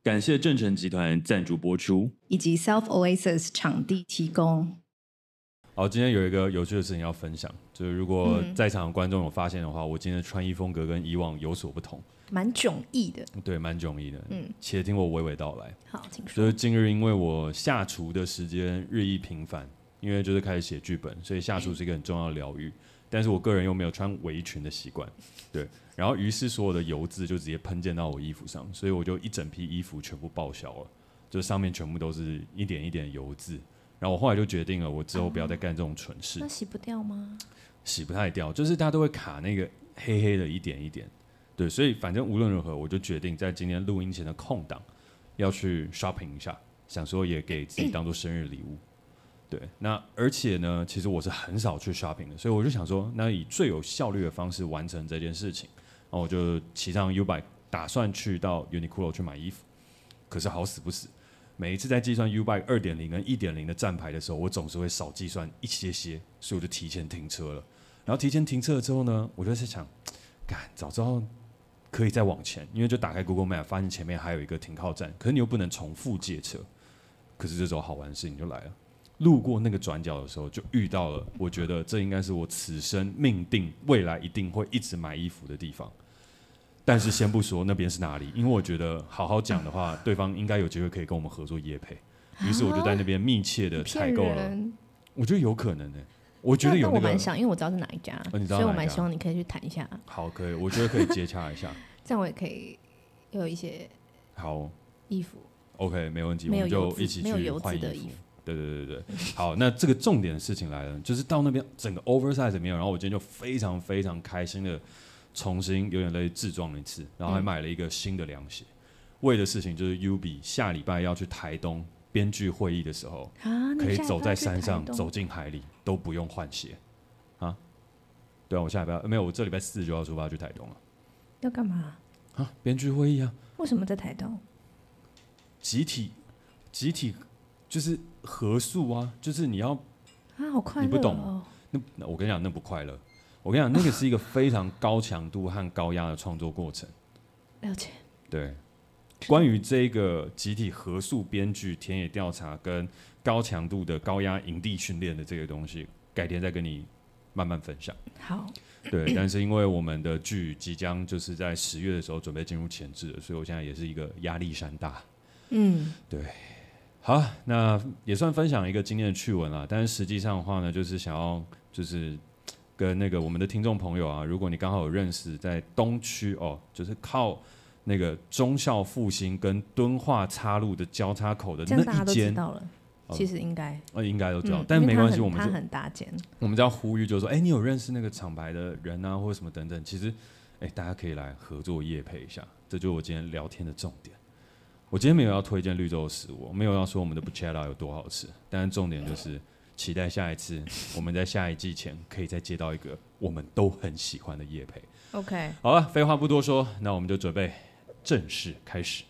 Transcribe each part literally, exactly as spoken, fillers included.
感谢正成集团赞助播出， 以及 Self Oasis 场地提供。 好，今天有一个有趣的事情要分享，就是如果在场的观众有发现的话，嗯、我今天的穿衣风格跟以往有所不同， 蛮迥异的。 对，蛮迥异的。 嗯， 且听我娓娓道来。 好，请说。 就是近日因为我下厨的时间日益频繁，因为就是开始写剧本，所以下厨是一个很重要的疗愈。但是我个人又没有穿围裙的习惯，对，然后于是所有的油渍就直接喷溅到我衣服上，所以我就一整批衣服全部报销了，就上面全部都是一点一点的油渍。然后我后来就决定了，我之后不要再干这种蠢事。 那洗不掉吗？ 洗不太掉，就是它都会卡那个黑黑的一点一点，对，所以反正无论如何，我就决定在今天录音前的空档要去 shopping 一下，想说也给自己当做生日礼物。对，那而且呢，其实我是很少去 shopping 的，所以我就想说，那以最有效率的方式完成这件事情，然后我就骑上 U-Bike， 打算去到 Uniqlo 去买衣服。可是好死不死，每一次在计算 U-Bike 二点零 跟 一点零 的站牌的时候，我总是会少计算一些些，所以我就提前停车了。然后提前停车了之后呢，我就在想，干，早知道可以再往前，因为就打开 Google Map， 发现前面还有一个停靠站，可是你又不能重复借车。可是这时候好玩的事情就来了。路过那个转角的时候，就遇到了我觉得这应该是我此生命定未来一定会一直买衣服的地方。但是先不说那边是哪里，因为我觉得好好讲的话，对方应该有机会可以跟我们合作业配。于是我就在那边密切的采购了。我觉得有可能呢、欸，我觉得有那个。 那我蛮想，因为我知道是哪一家， 哦、你知道哪一家， 所以我蛮希望你可以去谈一下。 好，可以，我觉得可以接洽一下。 这样我也可以有一些好衣服。 OK， 没问题，我们就一起去换衣服。对对对对，好，那这个重点的事情来了，就是到那边整个 oversize 里面，然后我今天就非常非常开心的重新有点类自装了一次，然后还买了一个新的凉鞋，嗯、为的事情就是 U B 下礼拜要去台东编剧会议的时候， 啊、 可以走在山上，走进海里都不用换鞋啊。对啊，我下礼拜没有，我这礼拜四就要出发去台东了。 要干嘛？ 啊，编剧会议啊。 为什么在台东？ 集体，集体。就是合宿啊，就是你要啊，好快乐、哦！ 你不懂，那我跟你讲，那不快乐。我跟你讲，那个是一个非常高强度和高压的创作过程。 了解。 对，关于这个集体合宿编剧、田野调查跟高强度的高压营地训练的这个东西，改天再跟你慢慢分享。 好。 对，但是因为我们的剧即将就是在十月的时候准备进入前置了，所以我现在也是一个压力山大。 嗯， 对。好，那也算分享一个今天的趣闻啦。但是实际上的话呢，就是想要就是跟那个我们的听众朋友啊，如果你刚好有认识在东区哦，就是靠那个忠孝复兴跟敦化岔路的交叉口的那一间， 大家都知道了。 哦、 其实应该， 呃，应该都知道， 嗯、 但没关系，我们它很大间， 我们就要呼吁，就是说，哎、欸，你有认识那个厂牌的人啊，或者什么等等，其实，哎、欸，大家可以来合作业配一下，这就是我今天聊天的重点。我今天没有要推荐绿洲的食物，没有要说我们的 Buchetta 有多好吃，但是重点就是期待下一次我们在下一季前可以再接到一个我们都很喜欢的业配。 OK， 好了，废话不多说，那我们就准备正式开始。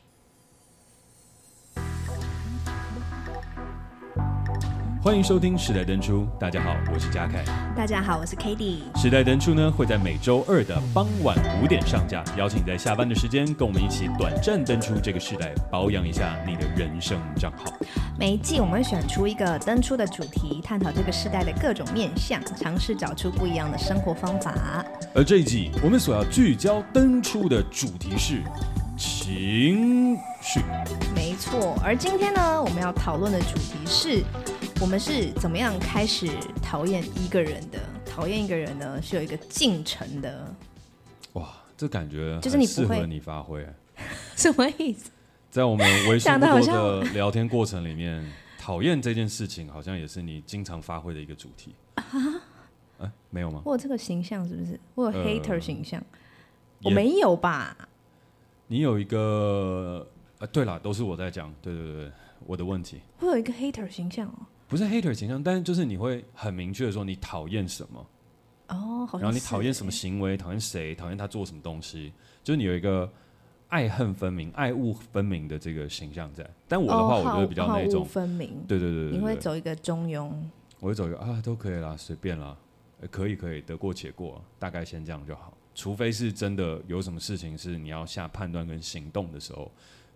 欢迎收听时代登出，大家好，我是嘉凯。 大家好，我是 Katie。 时代登出呢会在每周二的傍晚五点上架，邀请在下班的时间跟我们一起短暂登出这个时代，保养一下你的人生账号。 每一季我们会选出一个登出的主题，探讨这个时代的各种面向，尝试找出不一样的生活方法。 而这一季我们所要聚焦登出的主题是情绪。 没错，而今天呢，我们要讨论的主题是。我们是怎么样开始讨厌一个人的？讨厌一个人呢，是有一个进程的。 哇，这感觉就是你适合你发挥。 什么意思？ 在我们为数不多的聊天过程里面，讨厌这件事情好像也是你经常发挥的一个主题啊？欸、没有吗？ 我有这个形象是不是？我有 hater 形象？呃、我没有吧？ 你有一个……啊，对啦，都是我在讲。对对对，我的问题。 我有一个 hater 形象哦。 不是 hater 形象，但是就是你会很明确的说你讨厌什么哦，好像是。 然后你讨厌什么行为，讨厌谁，讨厌他做什么东西，就是你有一个爱恨分明、爱恶分明的这个形象在。但我的话，我就会比较那种、 哦、分明。 对对 对, 对, 对， 你会走一个中庸。 我会走一个啊，都可以啦，随便啦，可以可以，得过且过，大概先这样就好。除非是真的有什么事情是你要下判断跟行动的时候，我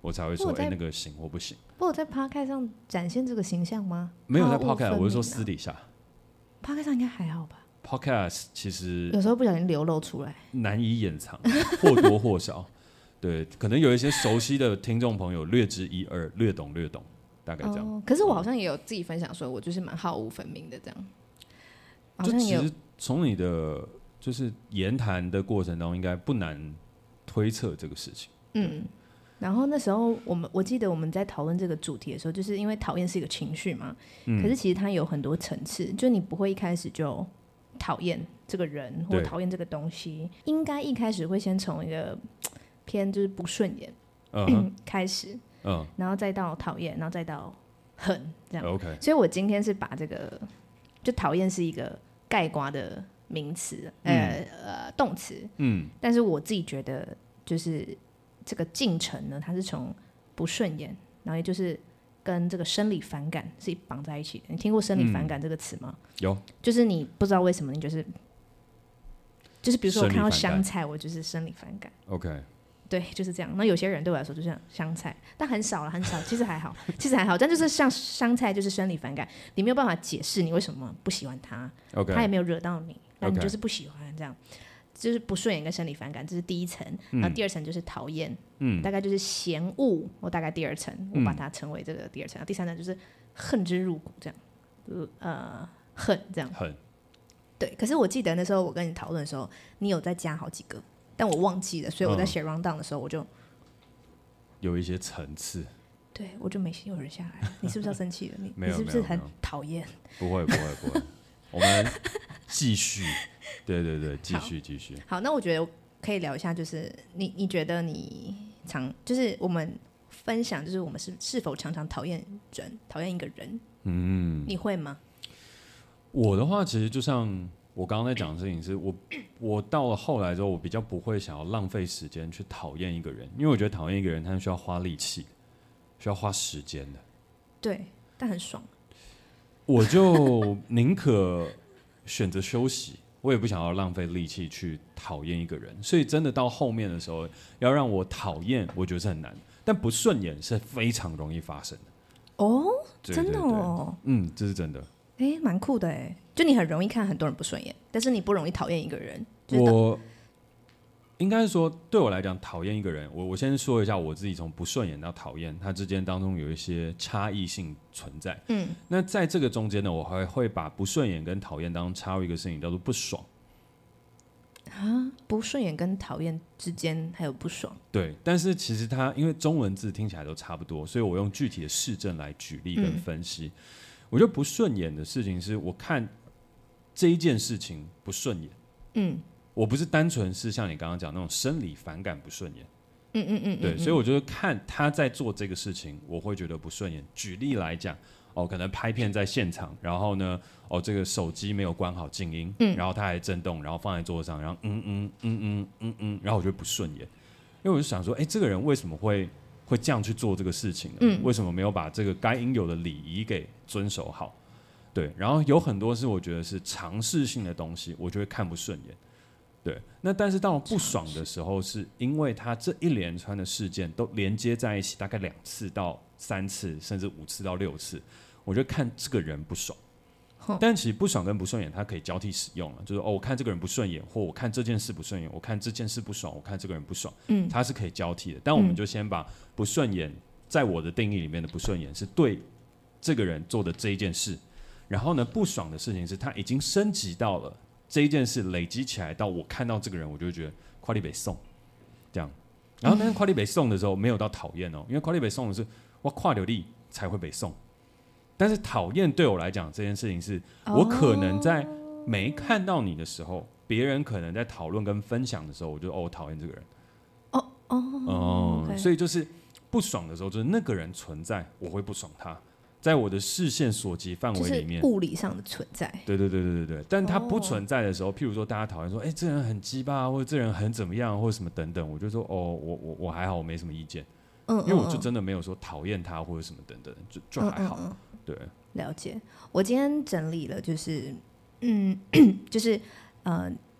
我才会说哎、欸、那个行或不行。 不过我在 podcast 上展现这个形象吗？ 没有在 podcast， 我是说私底下。 podcast 上应该还好吧 ？podcast 其实有时候不小心流露出来， 难以掩藏，或多或少。对，可能有一些熟悉的听众朋友略知一二，略懂略懂，大概这样。 哦、可是我好像也有自己分享说，我就是蛮好恶分明的这样。好像也有就其实从你的就是言谈的过程当中，应该不难推测这个事情。 嗯。然后那时候我们我记得我们在讨论这个主题的时候，就是因为讨厌是一个情绪嘛、嗯，可是其实它有很多层次，就你不会一开始就讨厌这个人或讨厌这个东西，应该一开始会先从一个偏就是不顺眼、uh-huh. 开始，嗯、uh-huh. ，然后再到讨厌，然后再到恨这样。 OK， 所以我今天是把这个就讨厌是一个概括的名词，呃、嗯、呃动词，嗯，但是我自己觉得就是这个进程呢，它是从不顺眼，然后也就是跟这个生理反感是绑在一起的。你听过生理反感这个词吗？ 嗯、有， 就是你不知道为什么你就是就是比如说我看到香菜，我就是生理反感。 OK， 对，就是这样。那有些人对我来说就像香菜，但很少了，很少，其实还好，其实还好。但就是像香菜，就是生理反感，你没有办法解释你为什么不喜欢它， okay. 它也没有惹到你，但你就是不喜欢这样。就是不顺眼跟生理反感，这是第一层、嗯，然后第二层就是讨厌、嗯，大概就是嫌恶，我大概第二层，我把它称为这个第二层、嗯，第三层就是恨之入骨，这样，呃，恨这样， 恨， 对。可是我记得那时候我跟你讨论的时候，你有再加好几个，但我忘记了，所以我在写 round down 的时候，我就、嗯、 有一些层次， 对我就没有人下来，你是不是要生气了？你没有， 你是不是很讨厌？ 不会，不会，不会，我们继续。对对对，继续继续。 好，那我觉得可以聊一下，就是你你觉得你常就是我们分享，就是我们是是否常常讨厌人，讨厌一个人？嗯，你会吗？ 我的话，其实就像我刚刚在讲的事情是，我我到了后来之后，我比较不会想要浪费时间去讨厌一个人，因为我觉得讨厌一个人，他是需要花力气，需要花时间的。 对，但很爽。 我就宁可选择休息。我也不想要浪费力气去讨厌一个人，所以真的到后面的时候，要让我讨厌，我觉得是很难，但不顺眼是非常容易发生的。 哦， 对对对， 真的哦， 嗯，这是真的。 哎，蛮酷的哎，就你很容易看很多人不顺眼，但是你不容易讨厌一个人。就是、 我应该说，对我来讲，讨厌一个人，我我先说一下我自己从不顺眼到讨厌，它之间当中有一些差异性存在。嗯，那在这个中间呢，我还会把不顺眼跟讨厌当中插入一个事情，叫做不爽。 啊，不顺眼跟讨厌之间还有不爽。 对，但是其实它因为中文字听起来都差不多，所以我用具体的事证来举例跟分析。嗯、我觉得不顺眼的事情是我看这一件事情不顺眼。嗯。我不是单纯是像你刚刚讲那种生理反感不顺眼，嗯嗯嗯，对，所以我就看他在做这个事情，我会觉得不顺眼。举例来讲，哦，可能拍片在现场，然后呢，哦，这个手机没有关好静音，嗯，然后它还震动，然后放在桌上，然后嗯嗯嗯嗯嗯嗯，然后我觉得不顺眼，因为我就想说，哎，这个人为什么会会这样去做这个事情呢？嗯，为什么没有把这个该应有的礼仪给遵守好？对，然后有很多是我觉得是常识性的东西，我就会看不顺眼。对，那但是到了不爽的时候，是因为他这一连串的事件都连接在一起，大概两次到三次，甚至五次到六次，我就看这个人不爽。但其实不爽跟不顺眼，它可以交替使用了，就是哦，我看这个人不顺眼，或我看这件事不顺眼，我看这件事不爽，我看这个人不爽，嗯，它是可以交替的。但我们就先把不顺眼，在我的定义里面的不顺眼是对这个人做的这一件事，然后呢，不爽的事情是他已经升级到了。这一件事累积起来到我看到这个人，我就会觉得快递被送这样，然后但是快递被送的时候没有到讨厌哦，因为快递被送的是我跨流力才会被送，但是讨厌对我来讲这件事情是我可能在没看到你的时候，别人可能在讨论跟分享的时候，我就哦我讨厌这个人， 哦哦哦， okay. 所以就是不爽的时候，就是那个人存在，我会不爽他。在我的视线所及范围里面， 就是物理上的存在。 对对对对对对，但他不存在的时候， oh. 譬如说大家讨论说，哎、欸，这人很鸡巴，或者这人很怎么样，或者什么等等，我就说，哦，我我我还好，我没什么意见，嗯，因为我就真的没有说讨厌他或者什么等等，就就还好，嗯嗯嗯对。 了解。我今天整理了，就是，嗯，就是呃，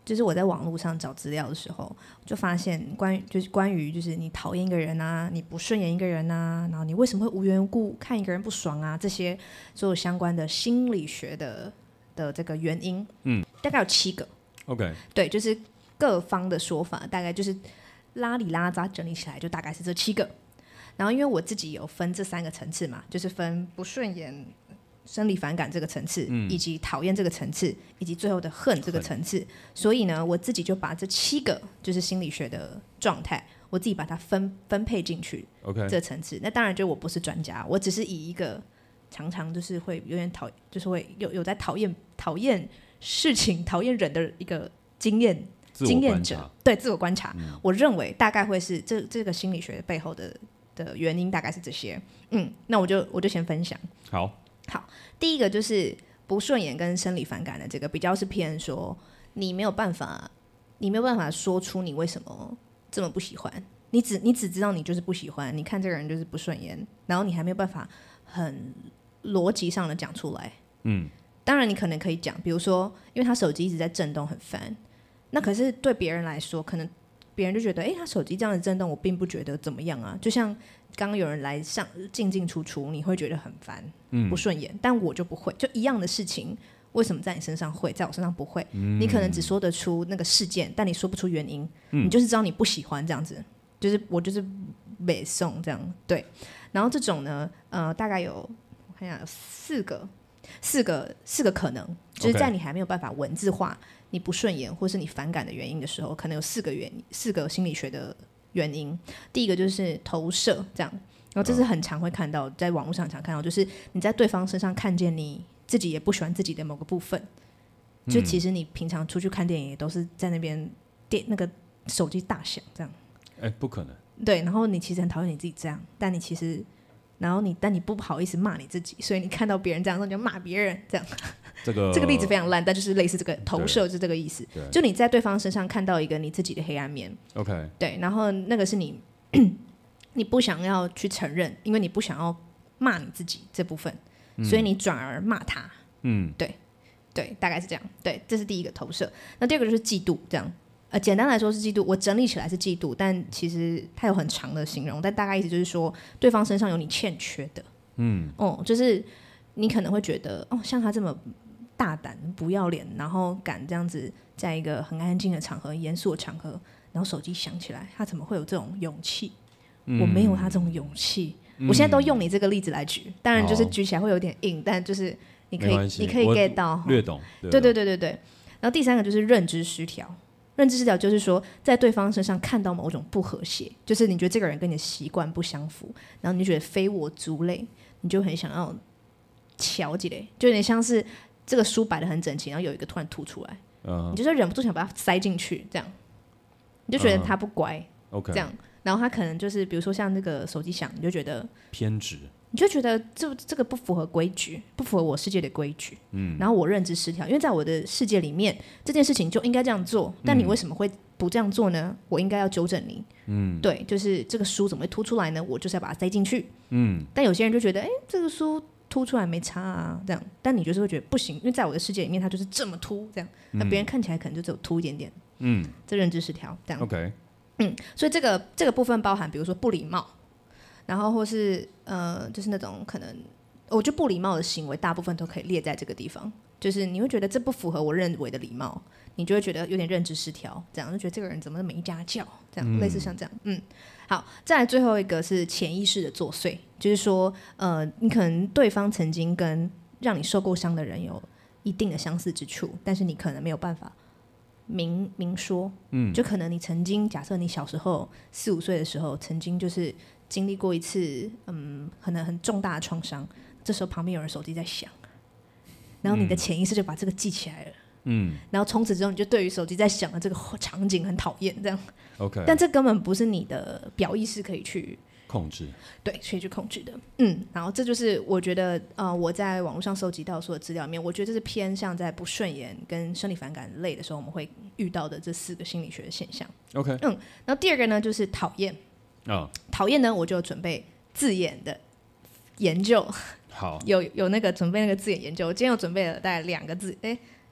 就是我在网络上找资料的时候，就发现关于就是关于就是你讨厌一个人啊，你不顺眼一个人啊，然后你为什么会无缘无故看一个人不爽啊，这些所有相关的心理学的的这个原因，嗯，大概有七个。 OK， 对，就是各方的说法，大概就是拉里拉扎整理起来，就大概是这七个。然后因为我自己有分这三个层次嘛，就是分不顺眼、生理反感这个层次、嗯、以及讨厌这个层次，以及最后的恨这个层次，所以呢我自己就把这七个就是心理学的状态，我自己把它分分配进去 OK 这层次。那当然就我不是专家，我只是以一个常常就是会有点讨就是会有有在讨厌讨厌事情讨厌人的一个经验经验者，对，自我观察、嗯、我认为大概会是这这个心理学背后的的原因大概是这些。嗯，那我就我就先分享。 好好，第一个就是不顺眼跟生理反感的这个比较是偏说你没有办法你没有办法说出你为什么这么不喜欢，你只你只知道你就是不喜欢，你看这个人就是不顺眼，然后你还没有办法很逻辑上的讲出来。嗯，当然你可能可以讲，比如说因为他手机一直在震动很烦，那可是对别人来说可能别人就觉得哎，他手机这样的震动我并不觉得怎么样啊，就像刚刚有人来上进进出出你会觉得很烦、嗯、不顺眼，但我就不会，就一样的事情为什么在你身上会在我身上不会、嗯、你可能只说得出那个事件，但你说不出原因、嗯、你就是知道你不喜欢这样子，就是我就是北宋这样。对，然后这种呢呃，大概有我看一下有四个四个四个可能，就是在你还没有办法文字化你不顺眼或是你反感的原因的时候，可能有四个原因四个心理学的原因。第一个就是投射，这样，然后这是很常会看到，在网络上很常看到，就是你在对方身上看见你自己也不喜欢自己的某个部分，就其实你平常出去看电影也都是在那边电那个手机大响这样， 哎，不可能。 对，然后你其实很讨厌你自己这样，但你其实，然后你但你不好意思骂你自己，所以你看到别人这样，你就骂别人这样。 这个这个例子非常烂，但就是类似这个投射是这个意思，就你在对方身上看到一个你自己的黑暗面 OK 对，然后那个是你你不想要去承认，因为你不想要骂你自己这部分、嗯、所以你转而骂他。嗯，对对，大概是这样。对，这是第一个投射。那第二个就是嫉妒，这样呃，简单来说是嫉妒，我整理起来是嫉妒，但其实它有很长的形容，但大概意思就是说对方身上有你欠缺的。嗯，哦，就是你可能会觉得哦，像他这么大胆不要脸，然后敢这样子在一个很安静的场合严肃的场合，然后手机响起来，他怎么会有这种勇气、嗯、我没有他这种勇气、嗯、我现在都用你这个例子来举，当然就是举起来会有点硬，但就是你可以你可以 get 到， 略懂， 对对对对对。然后第三个就是认知失调，认知失调就是说在对方身上看到某种不和谐，就是你觉得这个人跟你的习惯不相符，然后你就觉得非我族类，你就很想要瞧起来，就有点像是这个书摆得很整齐，然后有一个突然凸出来、uh-huh. 你就是忍不住想把它塞进去，这样你就觉得他不乖、uh-huh. 这样，然后他可能就是比如说像那个手机响，你就觉得偏执， 你就觉得这这个不符合规矩，不符合我世界的规矩、嗯、然后我认知失调，因为在我的世界里面这件事情就应该这样做，但你为什么会不这样做呢？我应该要纠正你。嗯，对，就是这个书怎么会凸出来呢？我就是要把它塞进去。嗯，但有些人就觉得哎，这个书凸出来没差啊，这样，但你就是会觉得不行，因为在我的世界里面它就是这么凸，这样，那别人看起来可能就只有凸一点点。嗯，这认知失调，这样。 OK。 嗯，所以这个这个部分包含，比如说不礼貌，然后或是呃，就是那种可能，我觉得不礼貌的行为，大部分都可以列在这个地方。就是你会觉得这不符合我认为的礼貌，你就会觉得有点认知失调，这样就觉得这个人怎么没家教，这样、嗯、类似像这样。嗯，好，再来最后一个是潜意识的作祟，就是说，呃，你可能对方曾经跟让你受过伤的人有一定的相似之处，但是你可能没有办法明明说。嗯，就可能你曾经，假设你小时候四五岁的时候，曾经就是经历过一次，嗯，可能很重大的创伤，这时候旁边有人手机在响。然后你的潜意识就把这个记起来了，嗯，然后从此之后你就对于手机在响的这个场景很讨厌，这样 ，OK， 但这根本不是你的表意识可以去控制， 对，可以去控制的，嗯，然后这就是我觉得，呃，我在网络上收集到所有资料里面，我觉得这是偏向在不顺眼跟生理反感类的时候，我们会遇到的这四个心理学的现象 ，OK， 嗯，然后第二个呢就是讨厌，啊，讨厌呢我就准备字眼的研究。 好， 有有那个准备那个字眼研究，我今天有准备了大概两个字，哎，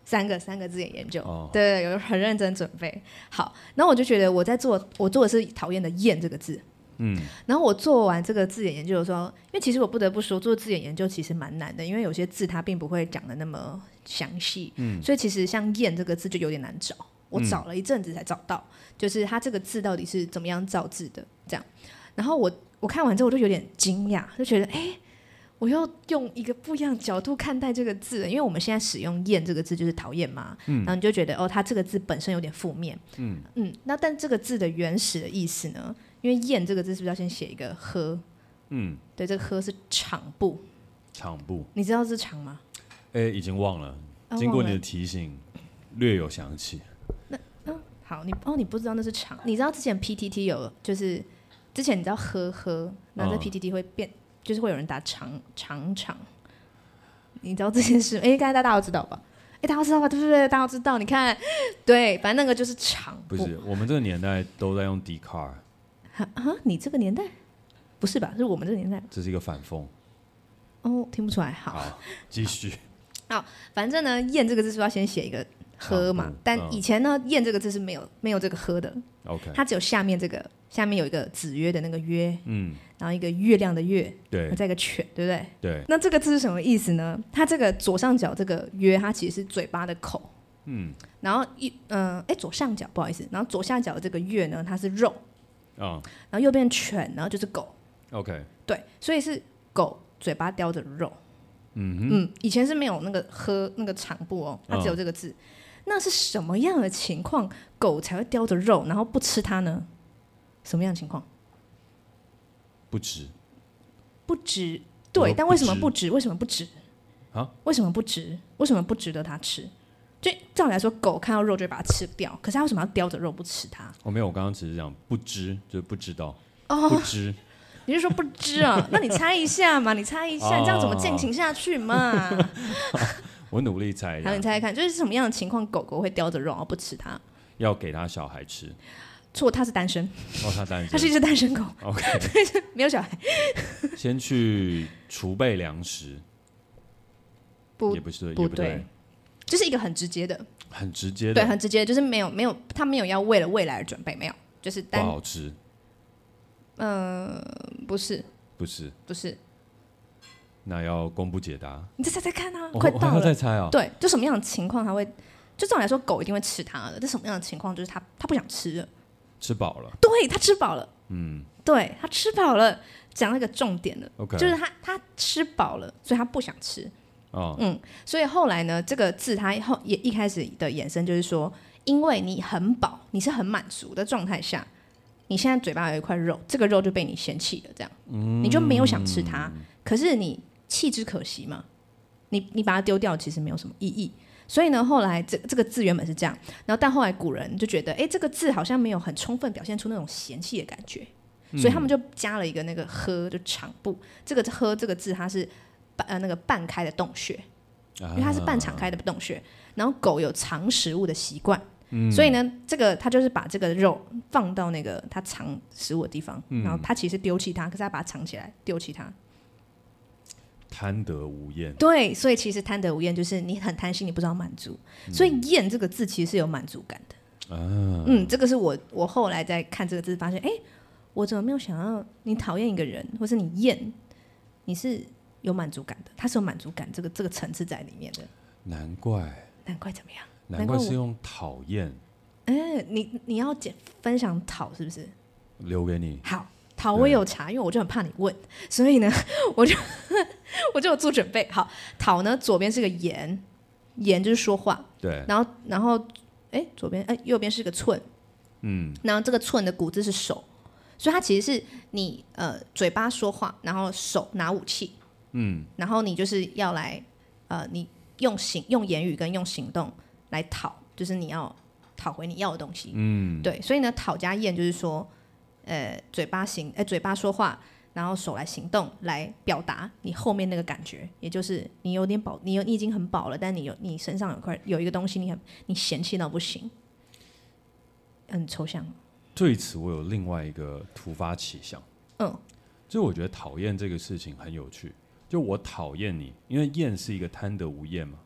三个三个字眼研究， 哦、 对，有很认真准备。好，然后我就觉得我在做，我做的是讨厌的厌这个字。 嗯， 然后我做完这个字眼研究的时候，因为其实我不得不说，做字眼研究其实蛮难的，因为有些字它并不会讲的那么详细，嗯，所以其实像厌这个字就有点难找。我找了一阵子才找到，嗯、就是它这个字到底是怎么样造字的这样。然后我我看完之后我就有点惊讶，就觉得哎。我又用一个不一样的角度看待这个字，因为我们现在使用厌这个字就是讨厌嘛，嗯、然后你就觉得哦，它这个字本身有点负面，嗯嗯，那但这个字的原始的意思呢？因为厌这个字是不是要先写一个呵？嗯，对，这个呵是场部， 场部， 你知道是场吗？ 哎，已经忘了，哦、经过你的提醒，略有想起。 那嗯，好，你哦，你不知道那是场，你知道之前 P T T 有就是之前你知道呵呵，然后在 P T T 会变。嗯就是会有人打长长场，你知道这件事？哎，大家大家都知道吧？哎，大家都知道吧？对不对？大家都知道。你看，对，反正那个就是场。 不是，我们这个年代都在用 Dcard。 啊，你这个年代？不是吧？是我们这个年代。 这是一个反讽。 哦，听不出来。好， 好继续。 好，反正呢，厌这个字是要先写一个呵嘛，但以前呢，厌这个字是没有没有这个呵的。 OK， 它只有下面这个，下面有一个子曰的那个曰，嗯，然后一个月亮的月， 对， 再一个犬，对不对？ 对。 那这个字是什么意思呢？它这个左上角这个曰，它其实是嘴巴的口，嗯，然后一嗯，哎、呃，左上角不好意思，然后左下角的这个月呢，它是肉，啊、哦，然后右边犬呢就是狗 ，OK， 对，所以是狗嘴巴叼着肉，嗯嗯，以前是没有那个喝那个场部哦，它只有这个字。哦，那是什么样的情况，狗才会叼着肉，然后不吃它呢？什么样的情况？ 不值， 不值，对，但为什么不值？为什么不值？啊？为什么不值？为什么不值得它吃？就照理来说，狗看到肉就会把它吃掉，可是它为什么要叼着肉不吃它？ 我、哦、没有，我刚刚只是讲不知，就是不知道。哦，不知， 你是说不知啊？那你猜一下嘛，你猜一下，哦、这样怎么进行下去嘛？ 我努力猜一下。 好，你猜猜看，就是什么样的情况，狗狗会叼着肉而不吃它？ 要给它小孩吃。 错，它是单身。 哦，它单身。 它是一只单身狗。 OK， 没有小孩。 先去储备粮食。 不， 也不是， 不也不对， 对，就是一个很直接的。 很直接的。 对，很直接，就是没有没有，它没有要为了未来而准备，没有，就是单。 不好吃。 嗯、呃，不是。 不是。 不是。 那要公布解答， 你再猜猜看啊！ 哦、 快到了， 还要再猜啊！ 对，就什么样的情况它会？就照理来说，狗一定会吃它的。这什么样的情况？就是它它不想吃了， 吃饱了。 对，它吃饱了。 嗯， 对，它吃饱了，讲那个重点了。 Okay， 就是它它吃饱了，所以它不想吃。 哦， 嗯，所以后来呢，这个字它后也一开始的衍生就是说，因为你很饱，你是很满足的状态下，你现在嘴巴有一块肉，这个肉就被你嫌弃了，这样，嗯、你就没有想吃它。可是你弃之可惜嘛，你你把它丢掉，其实没有什么意义。所以呢，后来这这个字原本是这样，然后但后来古人就觉得，哎，这个字好像没有很充分表现出那种嫌弃的感觉，所以他们就加了一个那个呵，就场部。这个呵这个字它是呃那个半开的洞穴，因为它是半敞开的洞穴。然后狗有藏食物的习惯，嗯、所以呢，这个它就是把这个肉放到那个它藏食物的地方，嗯、然后它其实丢弃它，可是它把它藏起来，丢弃它。 贪得无厌。 对，所以其实贪得无厌就是你很贪心，你不知道满足，嗯、所以厌这个字其实是有满足感的。啊、嗯，这个是我我后来在看这个字，发现，哎，我怎么没有想到你讨厌一个人，或是你厌，你是有满足感的，它是有满足感这个这个层次在里面的。 难怪， 难怪怎么样？ 难怪是用讨厌。 哎，你你要讲分享讨是不是？ 留给你。 好。讨我有查，因为我就很怕你问，所以呢，我就我就有做准备。好，讨呢左边是个言，言就是说话， 对。 然后然后哎左边哎右边是个寸，嗯，然后这个寸的古字是手，所以它其实是你呃嘴巴说话，然后手拿武器，嗯，然后你就是要来呃你用行用言语跟用行动来讨，就是你要讨回你要的东西，嗯，对。所以呢，讨加厌就是说。呃，嘴巴行，呃，嘴巴说话，然后手来行动，来表达你后面那个感觉，也就是你有点饱，你有你已经很饱了，但你有你身上有块有一个东西，你很你嫌弃到不行，很抽象。 对此，我有另外一个突发奇想，嗯，就我觉得讨厌这个事情很有趣，就我讨厌你，因为厌是一个贪得无厌嘛，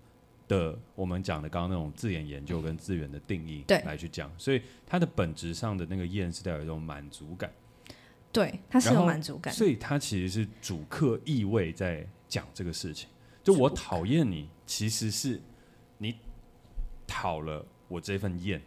的我们讲的刚刚那种字眼研究跟字源的定义来去讲，所以它的本质上的那个厌是带有一种满足感， 对，它是有满足感， 所以它其实是主客意味在讲这个事情。就我讨厌你，其实是你讨了我这份厌。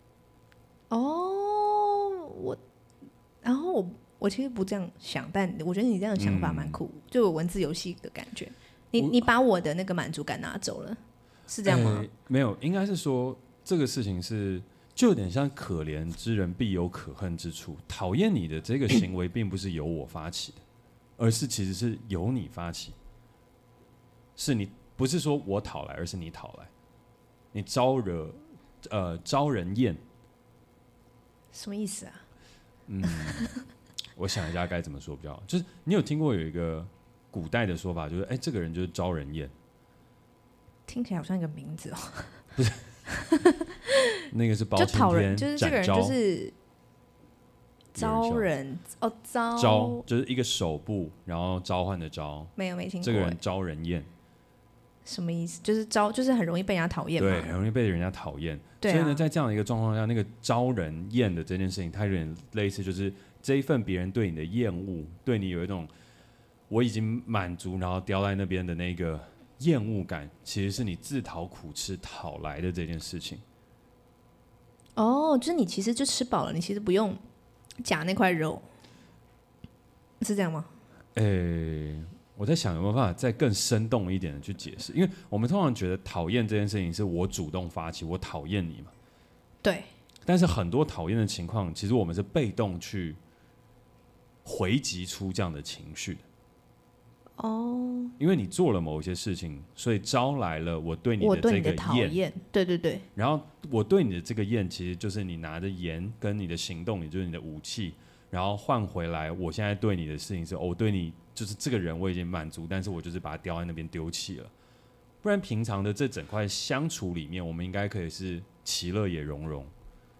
哦，我，然后我我其实不这样想，但我觉得你这样的想法蛮酷，嗯、就有文字游戏的感觉。你你把我的那个满足感拿走了，是这样吗？ 欸、没有，应该是说这个事情是就有点像可怜之人必有可恨之处。讨厌你的这个行为，并不是由我发起的，而是其实是由你发起。是你不是说我讨来，而是你讨来，你招惹呃招人厌， 什么意思啊？ 嗯，我想一下该怎么说比较好。就是你有听过有一个古代的说法，就是哎、欸，这个人就是招人厌， 听起来好像一个名字哦。 不是，那个是包青天， 就讨人，就是这个人就是招人哦，招招就是一个手部，然后召唤的召， 没有没听过。 这个人招人厌。 什么意思？就是招，就是很容易被人家讨厌嘛。 对，很容易被人家讨厌。 对、啊， 所以呢，在这样的一个状况下，那个招人厌的这件事情，它有点类似，就是这一份别人对你的厌恶，对你有一种我已经满足，然后叼在那边的那个厌恶感，其实是你自讨苦吃讨来的这件事情。 哦，就是你其实就吃饱了，你其实不用夹那块肉，是这样吗？ 诶、欸。我在想有没有办法再更生动一点的去解释，因为我们通常觉得讨厌这件事情是我主动发起，我讨厌你嘛。 对。 但是很多讨厌的情况，其实我们是被动去回击出这样的情绪的。 哦。 因为你做了某一些事情，所以招来了我对你的这个厌。 对对对。 然后我对你的这个厌，其实就是你拿着盐跟你的行动，也就是你的武器，然后换回来我现在对你的事情是，哦，我对你。就是这个人我已经满足，但是我就是把他叼在那边丢弃了。不然平常的这整块相处里面，我们应该可以是其乐也融融。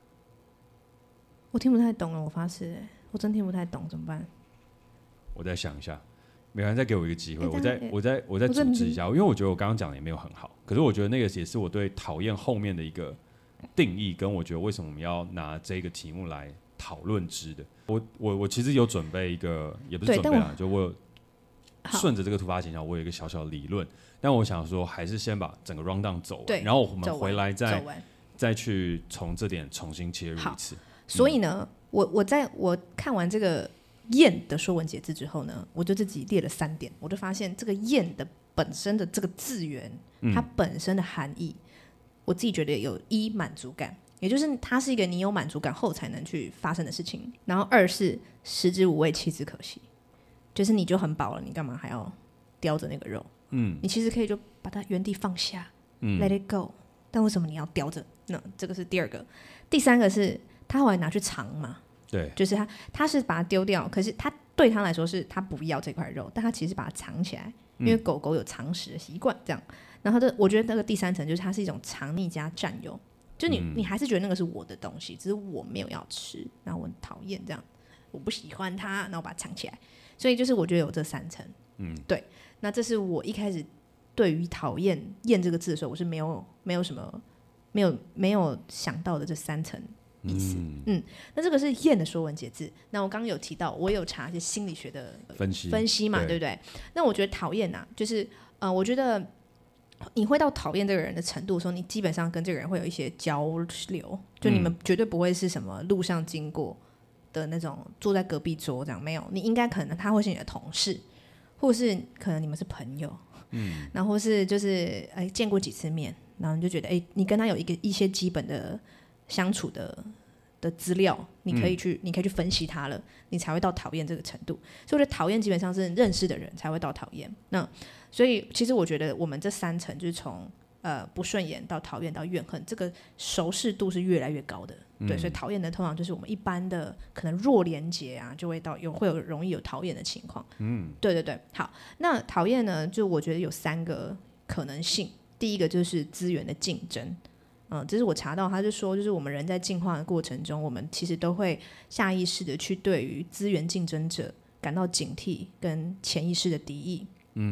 我听不太懂了，我发誓、欸，我真听不太懂，怎么办？ 我再想一下，没关系，再给我一个机会， 欸、 我再我再我再组织一下，因为我觉得我刚刚讲的也没有很好，可是我觉得那个也是我对讨厌后面的一个定义，跟我觉得为什么我们要拿这个题目来讨论之的。我我我其实有准备一个，也不是准备啦，就我有。顺着这个突发现象，我有一个小小的理论，但我想说，还是先把整个 round down 走完，然后我们回来再再去从这点重新切入一次。 所以呢，嗯、我我在我看完这个厌的说文解字之后呢，我就自己列了三点，我就发现这个厌的本身的这个字源，它本身的含义，嗯、我自己觉得有一满足感，也就是它是一个你有满足感后才能去发生的事情，然后二是食之无味，弃之可惜。就是你就很饱了，你干嘛还要叼着那个肉？嗯，你其实可以就把它原地放下，嗯 ，let it go。但为什么你要叼着？那这个是第二个。第三个是他后来拿去藏嘛， 对， 就是他他是把它丢掉，可是他对他来说是他不要这块肉，但他其实把它藏起来，因为狗狗有藏食的习惯，这样。然后这我觉得那个第三层就是它是一种藏匿加占有，就你、嗯、你还是觉得那个是我的东西，只是我没有要吃，然后我很讨厌这样，我不喜欢它，然后把它藏起来。所以就是我觉得有这三层，嗯，对。那这是我一开始对于讨厌“厌”这个字的时候，我是没有没有什么没有没有想到的这三层意思，嗯。嗯那这个是“厌”的说文解字。那我刚刚有提到，我有查一些心理学的分析分析嘛， 对, 对不对？那我觉得讨厌啊，就是呃，我觉得你会到讨厌这个人的程度的时候，你基本上跟这个人会有一些交流，就你们绝对不会是什么路上经过。的那种坐在隔壁桌这样没有，你应该可能他会是你的同事，或是可能你们是朋友，嗯，然后是就是哎见过几次面，然后你就觉得哎你跟他有一个一些基本的相处的的资料，你可以去、嗯、你可以去分析他了，你才会到讨厌这个程度。所以我觉得讨厌基本上是认识的人才会到讨厌。那所以其实我觉得我们这三层就是从呃不顺眼到讨厌到怨恨，这个熟视度是越来越高的。对，所以讨厌的通常就是我们一般的可能弱连结啊，就会到有会有容易有讨厌的情况。嗯，对对对。好，那讨厌呢，就我觉得有三个可能性。第一个就是资源的竞争，嗯，这是我查到，他就说，就是我们人在进化的过程中，我们其实都会下意识的去对于资源竞争者感到警惕跟潜意识的敌意。嗯，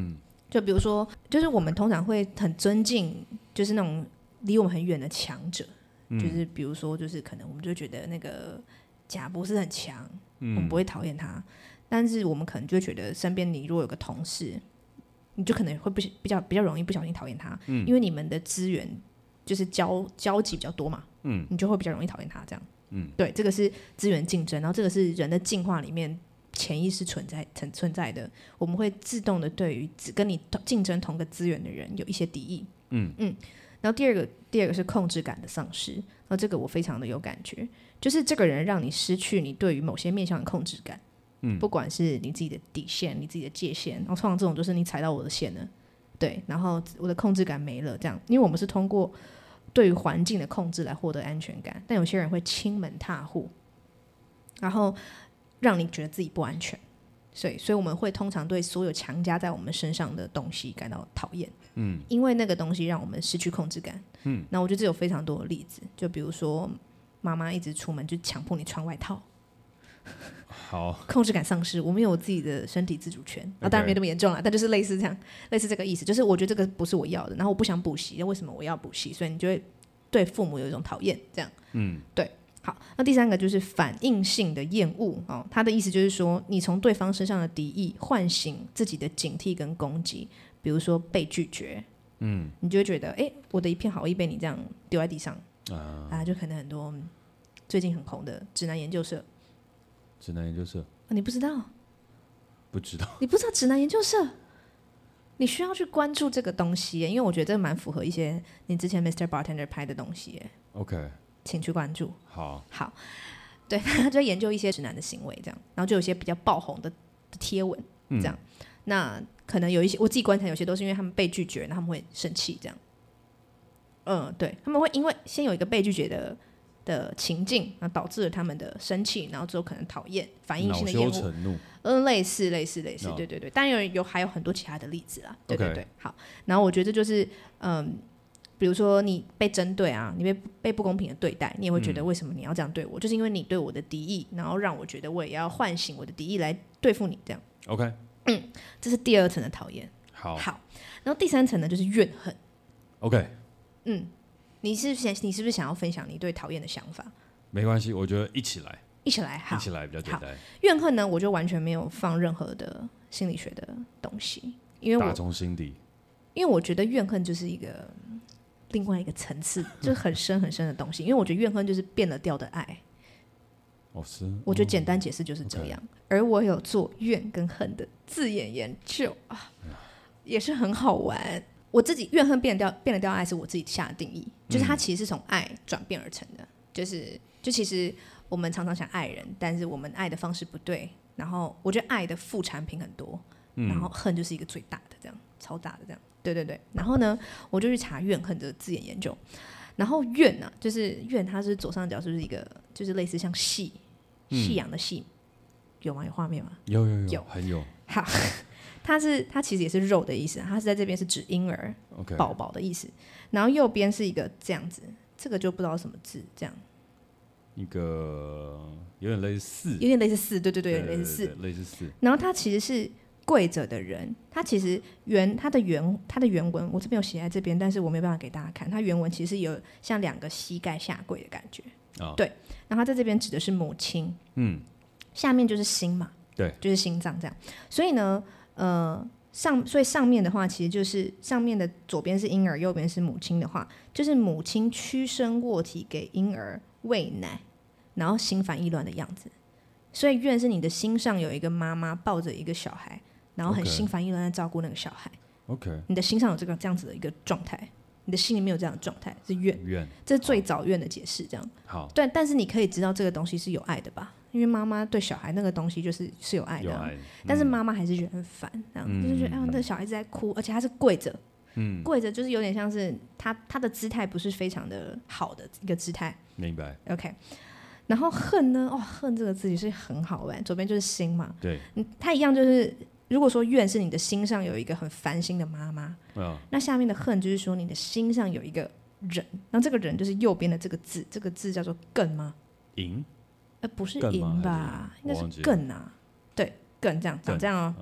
就比如说，就是我们通常会很尊敬，就是那种离我们很远的强者，嗯、就是比如说，就是可能我们就觉得那个贾博士很强，嗯、我们不会讨厌他，但是我们可能就会觉得身边你如果有个同事，你就可能会不比较比较容易不小心讨厌他，嗯、因为你们的资源就是交交集比较多嘛，嗯、你就会比较容易讨厌他这样。嗯、对，这个是资源竞争，然后这个是人的进化里面潜意识存在存存在的，我们会自动的对于只跟你竞争同个资源的人有一些敌意。嗯嗯。然后第二个第二个是控制感的丧失，然后这个我非常的有感觉，就是这个人让你失去你对于某些面向的控制感。嗯，不管是你自己的底线、你自己的界限，然后通常这种就是你踩到我的线了，对，然后我的控制感没了，这样，因为我们是通过对于环境的控制来获得安全感，但有些人会亲门踏户，然后让你觉得自己不安全，所以，所以我们会通常对所有强加在我们身上的东西感到讨厌，嗯，因为那个东西让我们失去控制感，嗯，那我觉得这有非常多的例子，就比如说妈妈一直出门就强迫你穿外套。 好， 控制感丧失，我们有我自己的身体自主权，啊，当然没那么严重啦，但就是类似这样，类似这个意思，就是我觉得这个不是我要的，然后我不想补习，为什么我要补习？所以你就会对父母有一种讨厌，这样，嗯，对，好，那第三个就是反应性的厌恶哦，他的意思就是说，你从对方身上的敌意唤醒自己的警惕跟攻击，比如说被拒绝，嗯，你就会觉得，哎，我的一片好意被你这样丢在地上啊，啊，就可能很多最近很红的指南研究社。 指南研究社、 哦、你不知道？ 不知道？ 你不知道指南研究社？你需要去关注这个东西耶，因为我觉得这蛮符合一些你之前 Mister Bartender 拍的东西耶。 OK， 请去关注。 好， 好，对，他就研究一些直男的行为，这样，然后就有些比较爆红的贴文，这样、嗯。那可能有一些我自己观察，有些都是因为他们被拒绝，然后他们会生气，这样。嗯，对，他们会因为先有一个被拒绝的。的情境，然后导致了他们的生气，然后之后可能讨厌、反应性的厌恶，嗯，类似类似类似， no. 对对对，当然有有还有很多其他的例子啦，对对对， okay. 好，然后我觉得就是，嗯，比如说你被针对啊，你被被不公平的对待，你也会觉得为什么你要这样对我？嗯、就是因为你对我的敌意，然后让我觉得我也要唤醒我的敌意来对付你，这样 ，OK， 嗯，这是第二层的讨厌， 好， 好，然后第三层呢就是怨恨 ，OK， 嗯。你是不是你是不是想要分享你对讨厌的想法？ 没关系，我觉得一起来， 一起来，好， 一起来比较简单。 怨恨呢，我就完全没有放任何的心理学的东西，因为我打从心底， 因为我觉得怨恨就是一个另外一个层次，就是很深很深的东西。因为我觉得怨恨就是变了调的爱。 哦，是。 我觉得简单解释就是这样。Okay. 而我有做怨跟恨的字眼研究啊，也是很好玩。我自己怨恨变了调变了调爱是我自己下的定义，就是它其实是从爱转变而成的，嗯、就是就其实我们常常想爱人，但是我们爱的方式不对，然后我觉得爱的副产品很多，嗯、然后恨就是一个最大的这样超大的这样，对对对，然后呢我就去查怨恨这个字眼研究，然后怨啊就是怨它是左上角就是一个就是类似像夕夕阳的夕，嗯、有吗？有画面吗？ 有有有有很有好。它是它其实也是肉的意思，它是在这边是指婴儿、 okay. 宝宝的意思，然后右边是一个这样子，这个就不知道什么字，这样一个有点类似四， 有点类似四，对对 对, 对, 对, 对，类似四， 类似四。 然后它其实是跪着的人，它其实原它的原它的原文我这边有写在这边，但是我没有办法给大家看，它原文其实有像两个膝盖下跪的感觉，哦、对，然后它在这边指的是母亲，嗯，下面就是心嘛， 对， 就是心脏这样，所以呢。呃，上所以上面的话，其实就是上面的左边是婴儿，右边是母亲的话，就是母亲屈身卧体给婴儿喂奶，然后心烦意乱的样子。所以怨是你的心上有一个妈妈抱着一个小孩，然后很心烦意乱在照顾那个小孩。 OK， 你的心上有这个这样子的一个状态，你的心里面有这样的状态是怨， 怨， 这是最早怨的解释。这样好， 对，但是你可以知道这个东西是有爱的吧？因为妈妈对小孩那个东西就是是有爱的、啊， 有爱， 但是妈妈还是觉得很烦，这样、嗯、就是觉得哎，那小孩子在哭，而且他是跪着，嗯，跪着就是有点像是他他的姿态不是非常的好的一个姿态， 明白 ？OK， 然后恨呢，哦，恨这个字也是很好玩，左边就是心嘛， 对， 嗯，它一样就是，如果说怨是你的心上有一个很烦心的妈妈，哦、那下面的恨就是说你的心上有一个人，然后这个人就是右边的这个字，这个字叫做艮吗？ 赢。 呃，不是赢吧，应该是艮啊，对，艮这样长这样哦，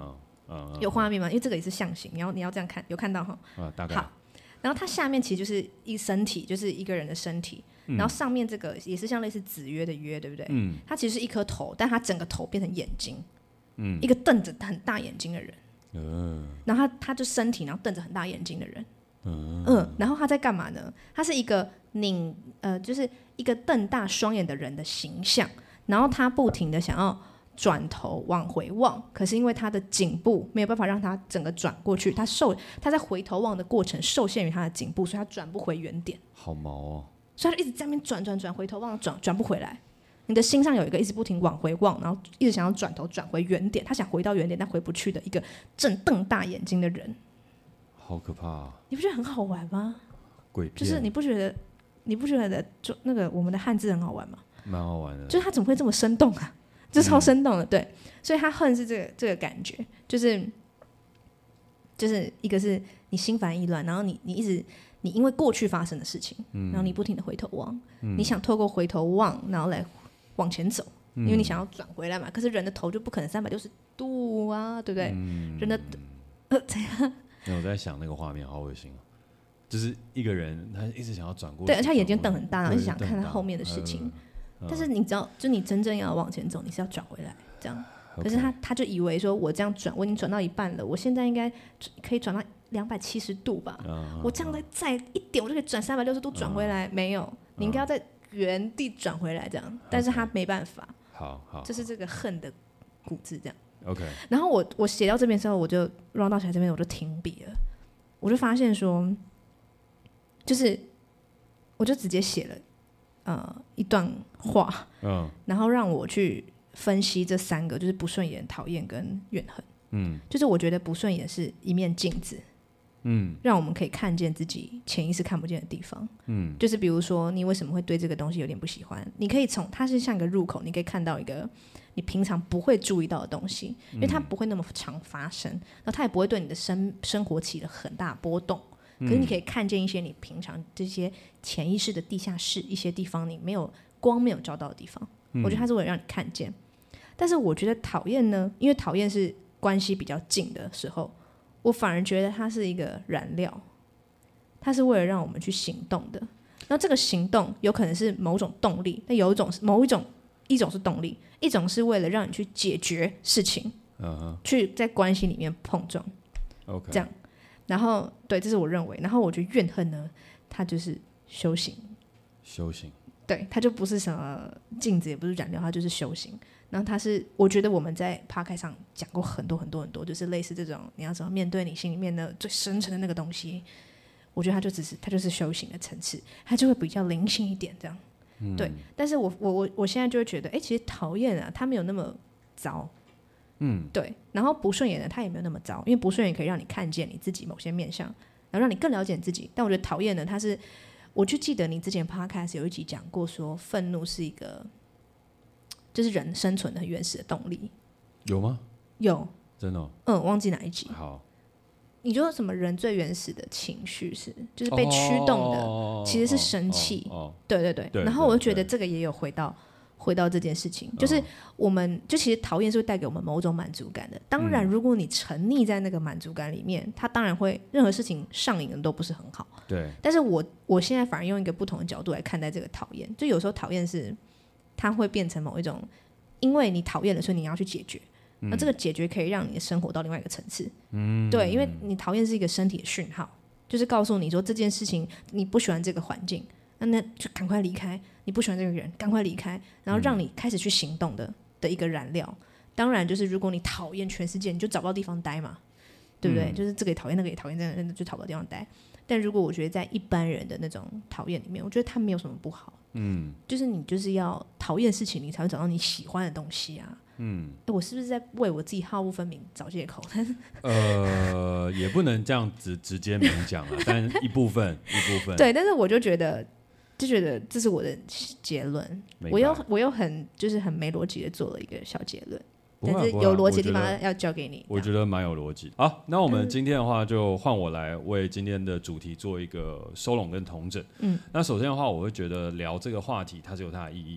嗯， 有画面吗？因为这个也是象形，你要你要这样看，有看到哈？ 啊，大概好。然后它下面其实就是一身体，就是一个人的身体。嗯、然后上面这个也是像类似子曰的曰，对不对？嗯。它其实是一颗头，但它整个头变成眼睛。嗯。一个瞪着很大眼睛的人。嗯。然后他他就身体，然后瞪着很大眼睛的人。嗯。嗯。然后他在干嘛呢？他是一个拧呃，就是一个瞪大双眼的人的形象。然后他不停的想要转头往回望，可是因为他的颈部没有办法让他整个转过去，他受他在回头望的过程受限于他的颈部，所以他转不回原点。 好毛哦！ 所以他一直在那边转转转，回头望转转不回来。你的心上有一个一直不停往回望，然后一直想要转头转回原点，他想回到原点但回不去的一个正瞪大眼睛的人。 好可怕啊！ 你不觉得很好玩吗？ 鬼片就是你不觉得你不觉得就那个我们的汉字很好玩吗？ 蛮好玩的， 就是他怎么会这么生动啊？就超生动的，嗯、对，所以他恨是这个这个感觉，就是就是一个是你心烦意乱，然后你你一直你因为过去发生的事情，嗯、然后你不停的回头望，嗯、你想透过回头望，然后来往前走，嗯、因为你想要转回来嘛。可是人的头就不可能三百六十度啊，对不对？嗯、人的呃怎样？ 我在想那个画面好恶心哦。就是一个人，他一直想要转过去， 对，而且他眼睛瞪很大，然后一直想看他后面的事情。呃、但是你知道，就你真正要往前走，你是要转回来，这样。Okay. 可是他他就以为说，我这样转，我已经转到一半了，我现在应该可以转到两百七十度吧？呃、我这样再再一点，我就可以转三百六十度转回来。呃、没有，你应该要在原地转回来，这样。但是他没办法。 好好， 这是这个恨的骨子，这样。 OK。 然后我我写到这边的时候，我就 run 到起来这边，我就停笔了，我就发现说。就是，我就直接写了，呃，一段话，嗯，然后让我去分析这三个，就是不顺眼、讨厌跟怨恨，嗯，就是我觉得不顺眼是一面镜子，嗯，让我们可以看见自己潜意识看不见的地方，嗯，就是比如说你为什么会对这个东西有点不喜欢，你可以从它是像一个入口，你可以看到一个你平常不会注意到的东西，因为它不会那么常发生，然后它也不会对你的生生活起了很大波动。可是你可以看见一些你平常这些潜意识的地下室，一些地方你没有光没有照到的地方，嗯、我觉得它是为了让你看见。但是我觉得讨厌呢，因为讨厌是关系比较近的时候，我反而觉得它是一个燃料，它是为了让我们去行动的。那这个行动有可能是某种动力，但有一种某一种一种是动力，一种是为了让你去解决事情， uh-huh. 去在关系里面碰撞， okay. 这样。然后对，这是我认为。然后我觉得怨恨呢，它就是修行。 修行。 对，它就不是什么镜子，也不是染料，它就是修行。然后它是，我觉得我们在 podcast 上讲过很多很多很多，就是类似这种，你要怎么面对你心里面的最深层的那个东西。我觉得它就只是，它就是修行的层次，它就会比较灵性一点这样。嗯、对，但是我我我我现在就会觉得，哎，其实讨厌啊，它没有那么糟。嗯，对，然后不顺眼的他也没有那么糟，因为不顺眼可以让你看见你自己某些面向，然后让你更了解你自己。但我觉得讨厌的他是，我就记得你之前 podcast 有一集讲过说，愤怒是一个就是人生存的很原始的动力。 有吗？ 有， 真的、哦？ 嗯，忘记哪一集。 好， 你说什么人最原始的情绪是就是被驱动的， 哦、 其实是生气。 哦哦、 对对对。 对， 然后我就觉得这个也有回到。回到这件事情，就是我们就其实讨厌是会带给我们某种满足感的。当然，如果你沉溺在那个满足感里面，它当然会任何事情上瘾的都不是很好。 对。 但是我我现在反而用一个不同的角度来看待这个讨厌，就有时候讨厌是它会变成某一种，因为你讨厌了，所以你要去解决。那、嗯、这个解决可以让你的生活到另外一个层次。嗯。对，因为你讨厌是一个身体的讯号，就是告诉你说这件事情你不喜欢这个环境。那就赶快离开，你不喜欢这个人，赶快离开，然后让你开始去行动的、嗯、的一个燃料。当然，就是如果你讨厌全世界，你就找不到地方待嘛，对不对？嗯、就是这个也讨厌，那个也讨厌，那个就找不到地方待。但如果我觉得在一般人的那种讨厌里面，我觉得他没有什么不好。嗯，就是你就是要讨厌事情，你才会找到你喜欢的东西啊。嗯，我是不是在为我自己好恶分明找借口？ 呃，也不能这样子直接明讲啊，但一部分一部分。 对，但是我就觉得。就觉得这是我的结论，我又我又很就是很没逻辑的做了一个小结论，但是有逻辑的地方要交给你。 我觉得蛮有逻辑。好，那我们今天的话就换我来为今天的主题做一个收拢跟统整。嗯，那首先的话，我会觉得聊这个话题它是有它的意义的，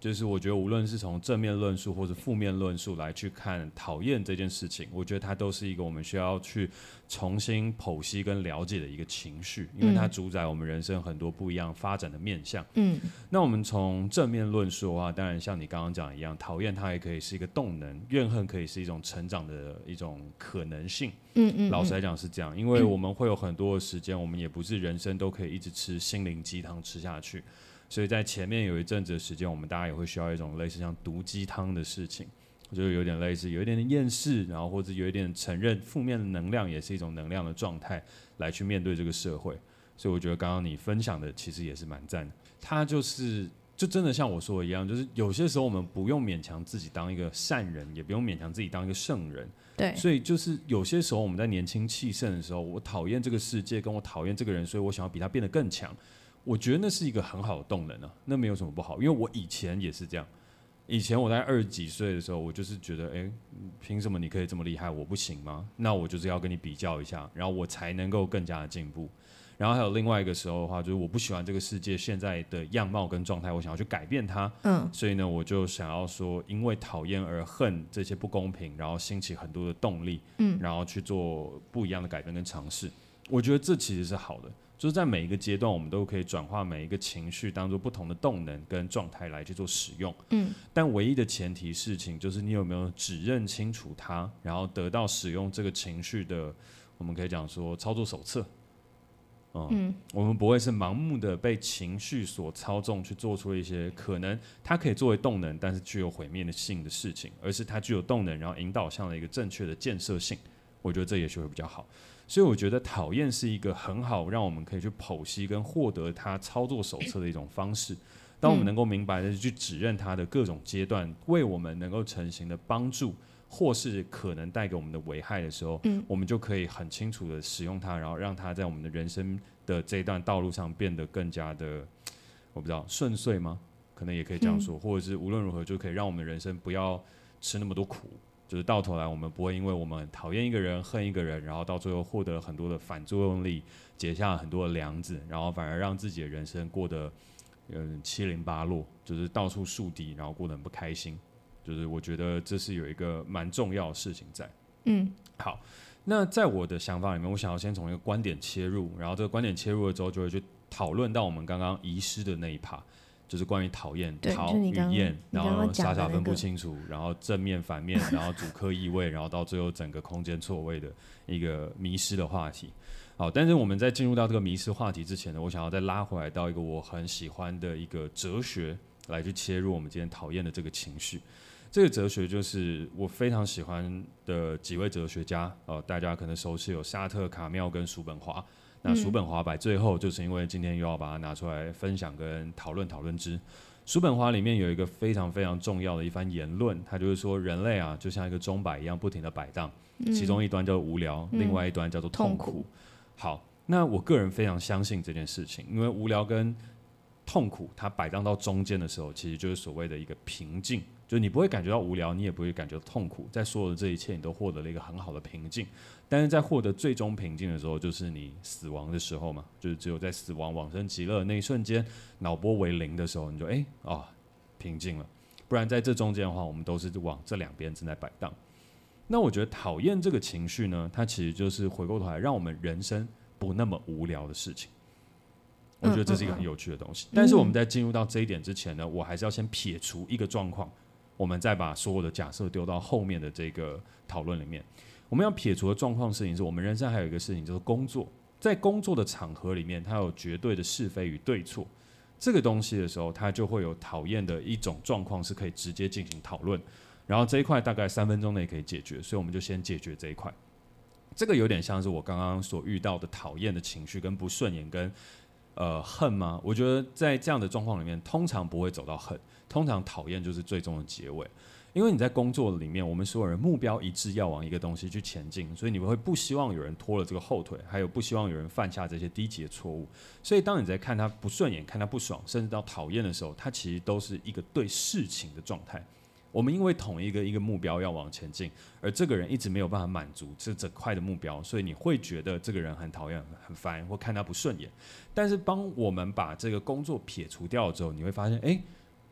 就是我觉得无论是从正面论述或者负面论述来去看讨厌这件事情，我觉得它都是一个我们需要去重新剖析跟了解的一个情绪，因为它主宰我们人生很多不一样发展的面向。嗯，那我们从正面论述的话，当然像你刚刚讲的一样，讨厌它也可以是一个动能，怨恨可以是一种成长的一种可能性。嗯 嗯, 嗯，老实来讲是这样，因为我们会有很多的时间，我们也不是人生都可以一直吃心灵鸡汤吃下去。所以在前面有一阵子的时间，我们大家也会需要一种类似像毒鸡汤的事情，就有点类似有一点点厌世，然后或者有一点承认负面的能量也是一种能量的状态，来去面对这个社会。所以我觉得刚刚你分享的其实也是蛮赞的。它就是就真的像我说的一样，就是有些时候我们不用勉强自己当一个善人，也不用勉强自己当一个圣人。 对， 所以就是有些时候我们在年轻气盛的时候，我讨厌这个世界，跟我讨厌这个人，所以我想要比他变得更强。我觉得那是一个很好的动能啊，那没有什么不好，因为我以前也是这样。以前我在二十几岁的时候，我就是觉得，哎，凭什么你可以这么厉害，我不行吗？那我就是要跟你比较一下，然后我才能够更加的进步。然后还有另外一个时候的话，就是我不喜欢这个世界现在的样貌跟状态，我想要去改变它。嗯，所以呢，我就想要说，因为讨厌而恨这些不公平，然后兴起很多的动力，嗯，然后去做不一样的改变跟尝试。我觉得这其实是好的。就是在每一个阶段，我们都可以转化每一个情绪，当做不同的动能跟状态来去做使用。嗯，但唯一的前提事情就是你有没有指认清楚它，然后得到使用这个情绪的，我们可以讲说操作手册。嗯，嗯我们不会是盲目的被情绪所操纵，去做出一些可能它可以作为动能，但是具有毁灭性的事情，而是它具有动能，然后引导向了一个正确的建设性。我觉得这也许会比较好。所以我觉得讨厌是一个很好让我们可以去剖析跟获得它操作手册的一种方式。当我们能够明白的去指认它的各种阶段为我们能够成型的帮助，或是可能带给我们的危害的时候，嗯、我们就可以很清楚的使用它，然后让它在我们的人生的这一段道路上变得更加的，我不知道顺遂吗？可能也可以这样说，嗯、或者是无论如何就可以让我们的人生不要吃那么多苦。就是到头来，我们不会因为我们讨厌一个人、恨一个人，然后到最后获得很多的反作用力，结下很多的梁子，然后反而让自己的人生过得嗯七零八落，就是到处树敌，然后过得很不开心。就是我觉得这是有一个蛮重要的事情在。嗯，好，那在我的想法里面，我想要先从一个观点切入，然后这个观点切入了之后，就会去讨论到我们刚刚遗失的那一 part。就是关于讨厌、讨与厌，然后傻傻分不清楚，然后正面、反面，然后主客意味，然后到最后整个空间错位的一个迷失的话题。好，但是我们在进入到这个迷失话题之前呢，我想要再拉回来到一个我很喜欢的一个哲学来去切入我们今天讨厌的这个情绪。这个哲学就是我非常喜欢的几位哲学家，呃，大家可能熟悉有沙特、卡缪跟叔本华。那叔本华摆最后，就是因为今天又要把它拿出来分享跟讨论讨论之。叔本华里面有一个非常非常重要的一番言论，他就是说人类啊，就像一个钟摆一样不停的摆荡，其中一端叫做无聊，嗯、另外一端叫做痛苦。痛苦好，那我个人非常相信这件事情，因为无聊跟痛苦它摆荡到中间的时候，其实就是所谓的一个平静，就是你不会感觉到无聊，你也不会感觉到痛苦，在所有的这一切你都获得了一个很好的平静。但是在获得最终平静的时候，就是你死亡的时候嘛，就是只有在死亡往生极乐的那一瞬间，脑波为零的时候，你就哎啊、哦、平静了。不然在这中间的话，我们都是往这两边正在摆荡。那我觉得讨厌这个情绪呢，它其实就是回过头来让我们人生不那么无聊的事情。我觉得这是一个很有趣的东西。但是我们在进入到这一点之前呢，我还是要先撇除一个状况，我们再把所有的假设丢到后面的这个讨论里面。我们要撇除的状况事情是我们人生还有一个事情就是工作，在工作的场合里面，它有绝对的是非与对错，这个东西的时候，它就会有讨厌的一种状况是可以直接进行讨论，然后这一块大概三分钟内可以解决，所以我们就先解决这一块。这个有点像是我刚刚所遇到的讨厌的情绪跟不顺眼跟呃恨吗？我觉得在这样的状况里面，通常不会走到恨，通常讨厌就是最终的结尾。因为你在工作里面，我们所有人目标一致，要往一个东西去前进，所以你们会不希望有人拖了这个后腿，还有不希望有人犯下这些低级的错误。所以当你在看他不顺眼、看他不爽，甚至到讨厌的时候，他其实都是一个对事情的状态。我们因为同一个一个目标要往前进，而这个人一直没有办法满足这整块的目标，所以你会觉得这个人很讨厌、很烦，或看他不顺眼。但是当我们把这个工作撇除掉之后，你会发现，哎。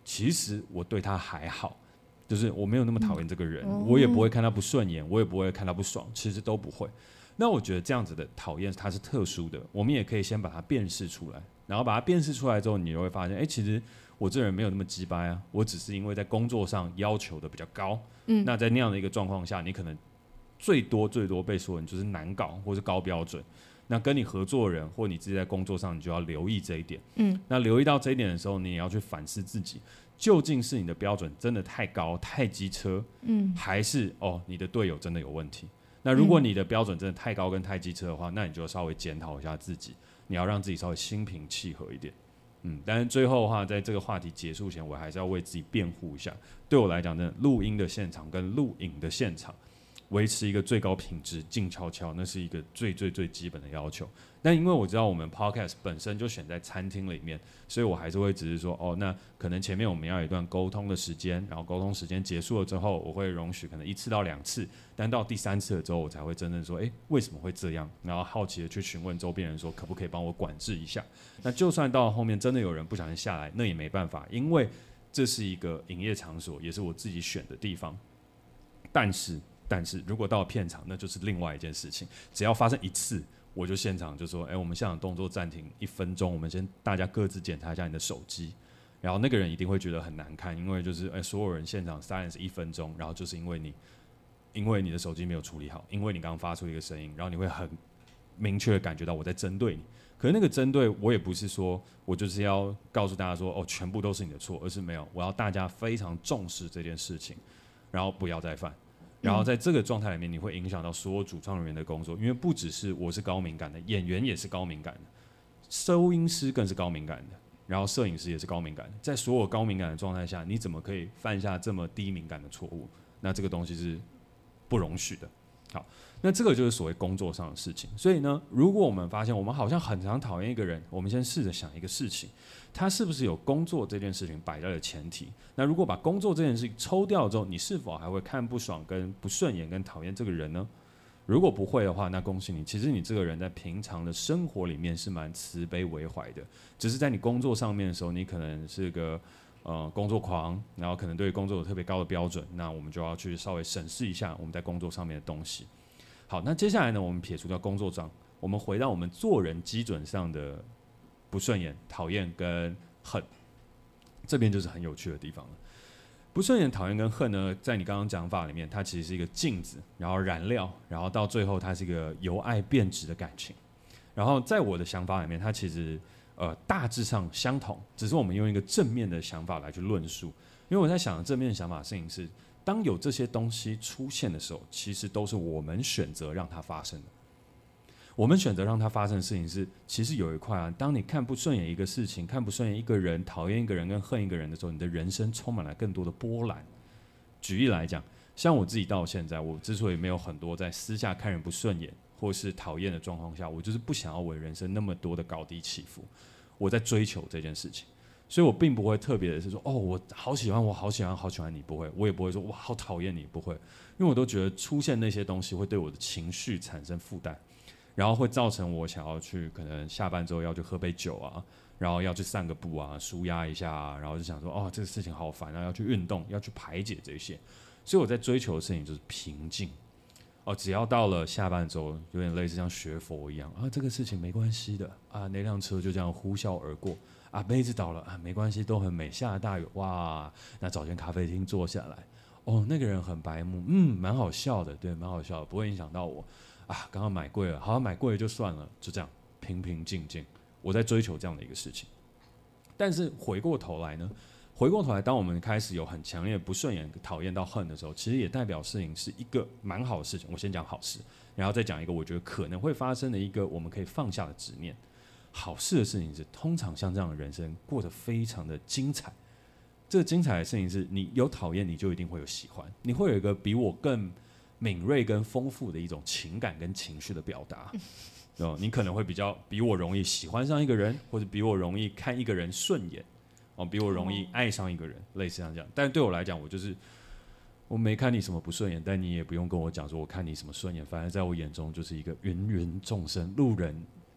其实我对他还好，就是我没有那么讨厌这个人、嗯、我也不会看他不顺眼，我也不会看他不爽，其实都不会。那我觉得这样子的讨厌它是特殊的，我们也可以先把它辨识出来，然后把它辨识出来之后，你就会发现，哎、欸，其实我这人没有那么鸡掰啊，我只是因为在工作上要求的比较高，嗯，那在那样的一个状况下，你可能最多最多被说你就是难搞或是高标准，那跟你合作的人或你自己在工作上，你就要留意这一点，嗯，那留意到这一点的时候，你也要去反思自己，究竟是你的标准真的太高太机车，嗯，还是哦你的队友真的有问题？那如果你的标准真的太高跟太机车的话，那你就稍微检讨一下自己，你要让自己稍微心平气和一点。嗯，但是最后的话，在这个话题结束前，我还是要为自己辩护一下。对我来讲，真的录音的现场跟录影的现场，维持一个最高品质，静悄悄，那是一个最最最基本的要求。但因为我知道我们 podcast 本身就选在餐厅里面，所以我还是会只是说，哦，那可能前面我们要有一段沟通的时间，然后沟通时间结束了之后，我会容许可能一次到两次，但到第三次了之后，我才会真正说，哎，为什么会这样？然后好奇的去询问周边人说，可不可以帮我管制一下？那就算到后面真的有人不小心下来，那也没办法，因为这是一个营业场所，也是我自己选的地方。但是，但是如果到了片场，那就是另外一件事情。只要发生一次，我就现场就说，哎，我们现场动作暂停一分钟，我们先大家各自检查一下你的手机。然后那个人一定会觉得很难看，因为就是哎，所有人现场 silence 一分钟，然后就是因为你，因为你的手机没有处理好，因为你刚刚发出一个声音，然后你会很明确的感觉到我在针对你。可是那个针对我也不是说我就是要告诉大家说哦全部都是你的错，而是没有，我要大家非常重视这件事情，然后不要再犯。然后在这个状态里面，你会影响到所有主创人员的工作，因为不只是我是高敏感的，演员也是高敏感的，收音师更是高敏感的，然后摄影师也是高敏感的。在所有高敏感的状态下，你怎么可以犯下这么低敏感的错误？那这个东西是不容许的。好，那这个就是所谓工作上的事情。所以呢，如果我们发现我们好像很常讨厌一个人，我们先试着想一个事情，他是不是有工作这件事情摆在了前提？那如果把工作这件事情抽掉之后，你是否还会看不爽、跟不顺眼、跟讨厌这个人呢？如果不会的话，那恭喜你，其实你这个人在平常的生活里面是蛮慈悲为怀的，只是在你工作上面的时候，你可能是个呃工作狂，然后可能对工作有特别高的标准，那我们就要去稍微审视一下我们在工作上面的东西。好，那接下来呢，我们撇除掉工作上，我们回到我们做人基准上的不顺眼、讨厌跟恨，这边就是很有趣的地方了。不顺眼、讨厌跟恨呢，在你刚刚讲法里面，它其实是一个镜子，然后燃料，然后到最后它是一个由爱变质的感情。然后在我的想法里面，它其实呃大致上相同，只是我们用一个正面的想法来去论述。因为我在想正面的想法的事情是，当有这些东西出现的时候，其实都是我们选择让它发生的。我们选择让它发生的事情是，其实有一块啊，当你看不顺眼一个事情，看不顺眼一个人，讨厌一个人跟恨一个人的时候，你的人生充满了更多的波澜。举例来讲，像我自己到现在，我之所以没有很多在私下看人不顺眼或是讨厌的状况下，我就是不想要我的人生那么多的高低起伏。我在追求这件事情，所以我并不会特别的是说，哦，我好喜欢，我好喜欢，好喜欢你，不会，我也不会说，我好讨厌你，不会，因为我都觉得出现那些东西会对我的情绪产生负担。然后会造成我想要去可能下班之后要去喝杯酒啊，然后要去散个步啊，抒压一下啊，然后就想说哦这个事情好烦啊，要去运动，要去排解这些。所以我在追求的事情就是平静。哦，只要到了下班之后，有点类似像学佛一样啊，这个事情没关系的啊，那辆车就这样呼啸而过啊，杯子倒了啊，没关系，都很美。下了大雨哇，那找间咖啡厅坐下来，哦，那个人很白目，嗯，蛮好笑的，对，蛮好笑的，不会影响到我。啊，刚刚买贵了，好，买贵了就算了，就这样平平静静。我在追求这样的一个事情。但是回过头来呢，回过头来，当我们开始有很强烈的不顺眼、讨厌到恨的时候，其实也代表事情是一个蛮好的事情。我先讲好事，然后再讲一个我觉得可能会发生的一个我们可以放下的执念。好事的事情是，通常像这样的人生过得非常的精彩。这个精彩的事情是，你有讨厌，你就一定会有喜欢，你会有一个比我更敏锐跟丰富的一种情感跟情绪的表达，哦，你可能会比较比我容易喜欢上一个人，或者比我容易看一个人顺眼，哦，比我容易爱上一个人，类似像这样。但是对我来讲，我就是我没看你什么不顺眼，但你也不用跟我讲说我看你什么顺眼，反正在我眼中就是一个芸芸众生，路人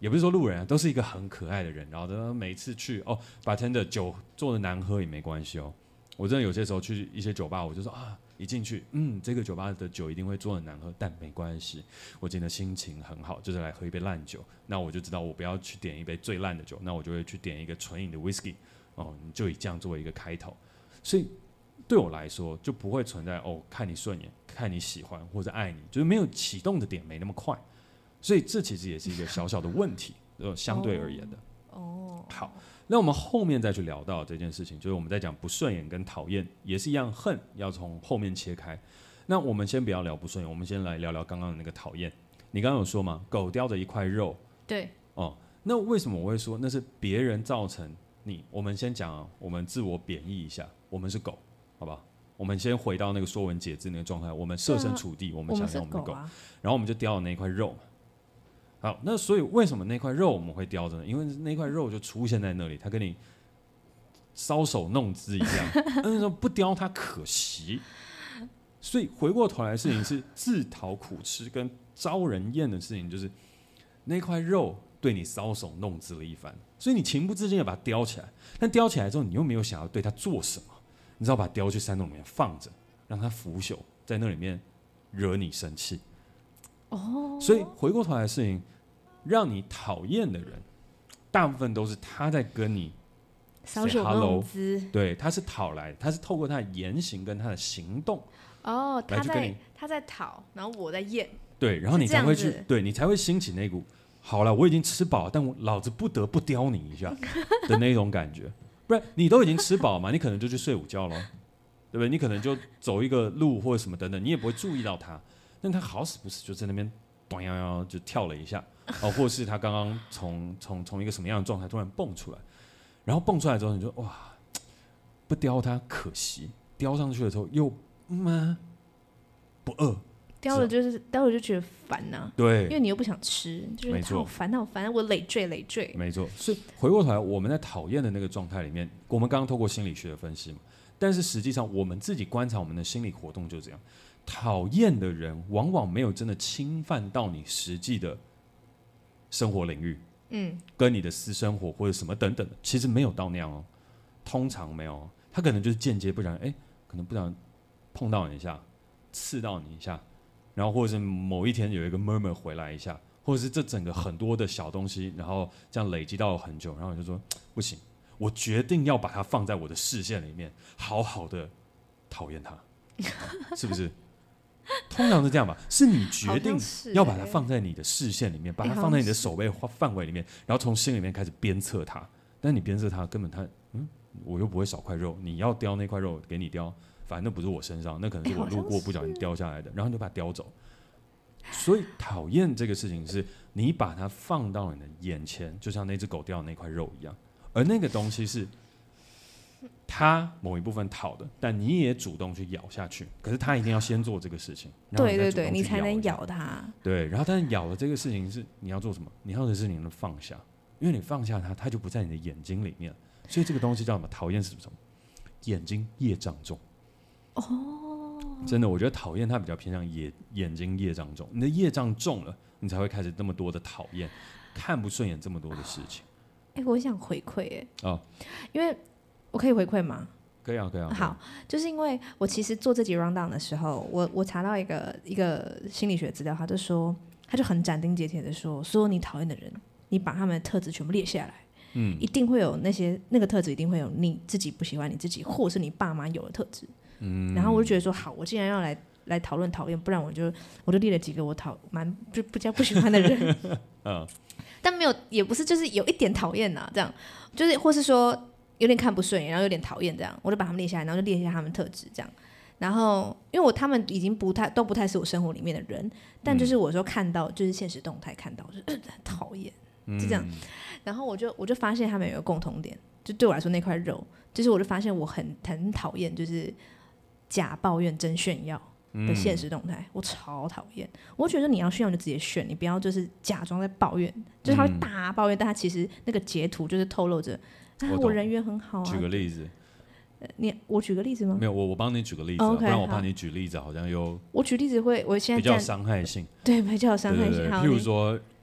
也不是说路人啊，都是一个很可爱的人。然后每次去哦，bartender酒做的难喝也没关系哦。我真的有些时候去一些酒吧，我就说啊，一进去，嗯，这个酒吧的酒一定会做的难喝，但没关系，我今天的心情很好，就是来喝一杯烂酒。那我就知道我不要去点一杯最烂的酒，那我就会去点一个纯饮的 whisky。哦，你就以这样作为一个开头，所以对我来说就不会存在哦，看你顺眼，看你喜欢或者爱你，就是没有启动的点没那么快。所以这其实也是一个小小的问题，呃，相对而言的。 哦， 好，那我们后面再去聊到这件事情，就是我们在讲不顺眼跟讨厌，也是一样，恨要从后面切开。那我们先不要聊不顺眼，我们先来聊聊刚刚的那个讨厌。你刚刚有说嘛，狗叼着一块肉， 对， 哦，那为什么我会说那是别人造成你？我们先讲啊，我们自我贬义一下，我们是狗，好不好？我们先回到那个说文解字那个状态，我们设身处地，我们想象我们的狗， 啊、 然后我们就叼了那一块肉嘛。好，那所以为什么那块肉我们会叼着呢？因为那块肉就出现在那里，它跟你搔首弄姿一样，但是不叼它可惜。所以回过头来的事情是自讨苦吃跟招人厌的事情，就是那块肉对你搔首弄姿了一番，所以你情不自禁的把它叼起来，但叼起来之后，你又没有想要对它做什么，你只好把它叼去山洞里面放着，让它腐朽在那里面惹你生气。哦，所以回过头来的事情，让你讨厌的人，大部分都是他在跟你搔首弄姿， 对，他是讨来的，他是透过他的言行跟他的行动， 哦，他在他在讨，然后我在厌， 对，然后你才会去，对你才会兴起那股好了，我已经吃饱了，但我老子不得不叼你一下的那种感觉，不然你都已经吃饱嘛，你可能就去睡午觉咯，对不对？你可能就走一个路或者什么等等，你也不会注意到他，但他好死不死就在那边咚呀呀就跳了一下，哦，或是他刚刚从从从一个什么样的状态突然蹦出来，然后蹦出来之后你就哇，不叼他可惜，叼上去了之后又嗯、啊、不饿， 叼了就是叼了就觉得烦呐、啊， 对， 因为你又不想吃，就是好烦好烦，我累赘累赘， 没错。所以回过头来，我们在讨厌的那个状态里面，我们刚刚透过心理学的分析嘛，但是实际上我们自己观察我们的心理活动就这样，讨厌的人往往没有真的侵犯到你实际的生活领域，嗯，跟你的私生活或者什么等等的，其实没有到那样哦，通常没有、哦，他可能就是间接不然，哎，可能不然碰到你一下，刺到你一下。然后或者是某一天有一个 murmur 回来一下，或者是这整个很多的小东西，然后这样累积到很久，然后你就说不行，我决定要把它放在我的视线里面，好好的讨厌它，是不是？通常是这样吧，是你决定要把它放在你的视线里面，把它放在你的手背范围里面，然后从心里面开始鞭策它。但你鞭策它，根本它嗯，我又不会少块肉，你要叼那块肉给你叼。反正那不是我身上，那可能是我路过不小心叼下来的，然后你就把它叼走。所以讨厌这个事情是你把它放到你的眼前，就像那只狗叼的那块肉一样，而那个东西是它某一部分讨的，但你也主动去咬下去，可是它一定要先做这个事情， 对对对，你才能咬它。 对，然后但是咬的这个事情是你要做什么？你要的是你能放下，因为你放下它，它就不在你的眼睛里面，所以这个东西叫什么？讨厌是什么？眼睛业障重。哦，真的，我觉得讨厌它比较偏向眼眼睛业障重，你的业障重了，你才会开始那么多的讨厌，看不顺眼这么多的事情。 哎、欸，我想回馈哎， 哦， 因为我可以回馈吗？ 可以啊，可以啊。 好，就是因为我其实做这集 rundown 的时候，我我查到一个一个心理学资料，他就说，他就很斩钉截铁的说，所有你讨厌的人，你把他们的特质全部列下来。嗯，一定会有那些那个特质，一定会有你自己不喜欢你自己，或是你爸妈有的特质。嗯，然后我就觉得说，好，我既然要来来讨论讨厌，不然我就我就列了几个我讨蛮不不叫不喜欢的人。嗯，但没有，也不是，就是有一点讨厌呐，这样就是或是说有点看不顺眼，然后有点讨厌这样，我就把他们列下来，然后就列一下他们特质这样。然后因为我他们已经不太都不太是我生活里面的人，但就是我说看到就是现实动态看到就是很讨厌。就这样，然后我就我就发现他们有一个共同点，就对我来说那块肉，就是我就发现我很很讨厌，就是假抱怨真炫耀的现实动态，嗯、我超讨厌。我觉得你要炫耀就直接炫，你不要就是假装在抱怨，就是他会大抱怨，嗯、但他其实那个截图就是透露着啊我人缘很好啊。 举个例子。 你我举个例子吗？ 没有，我我帮你举个例子、啊 oh, okay, 不然我怕你举例子好像又我举例子会我现在比较伤害性， 对，比较有伤害性。 对对对，譬如说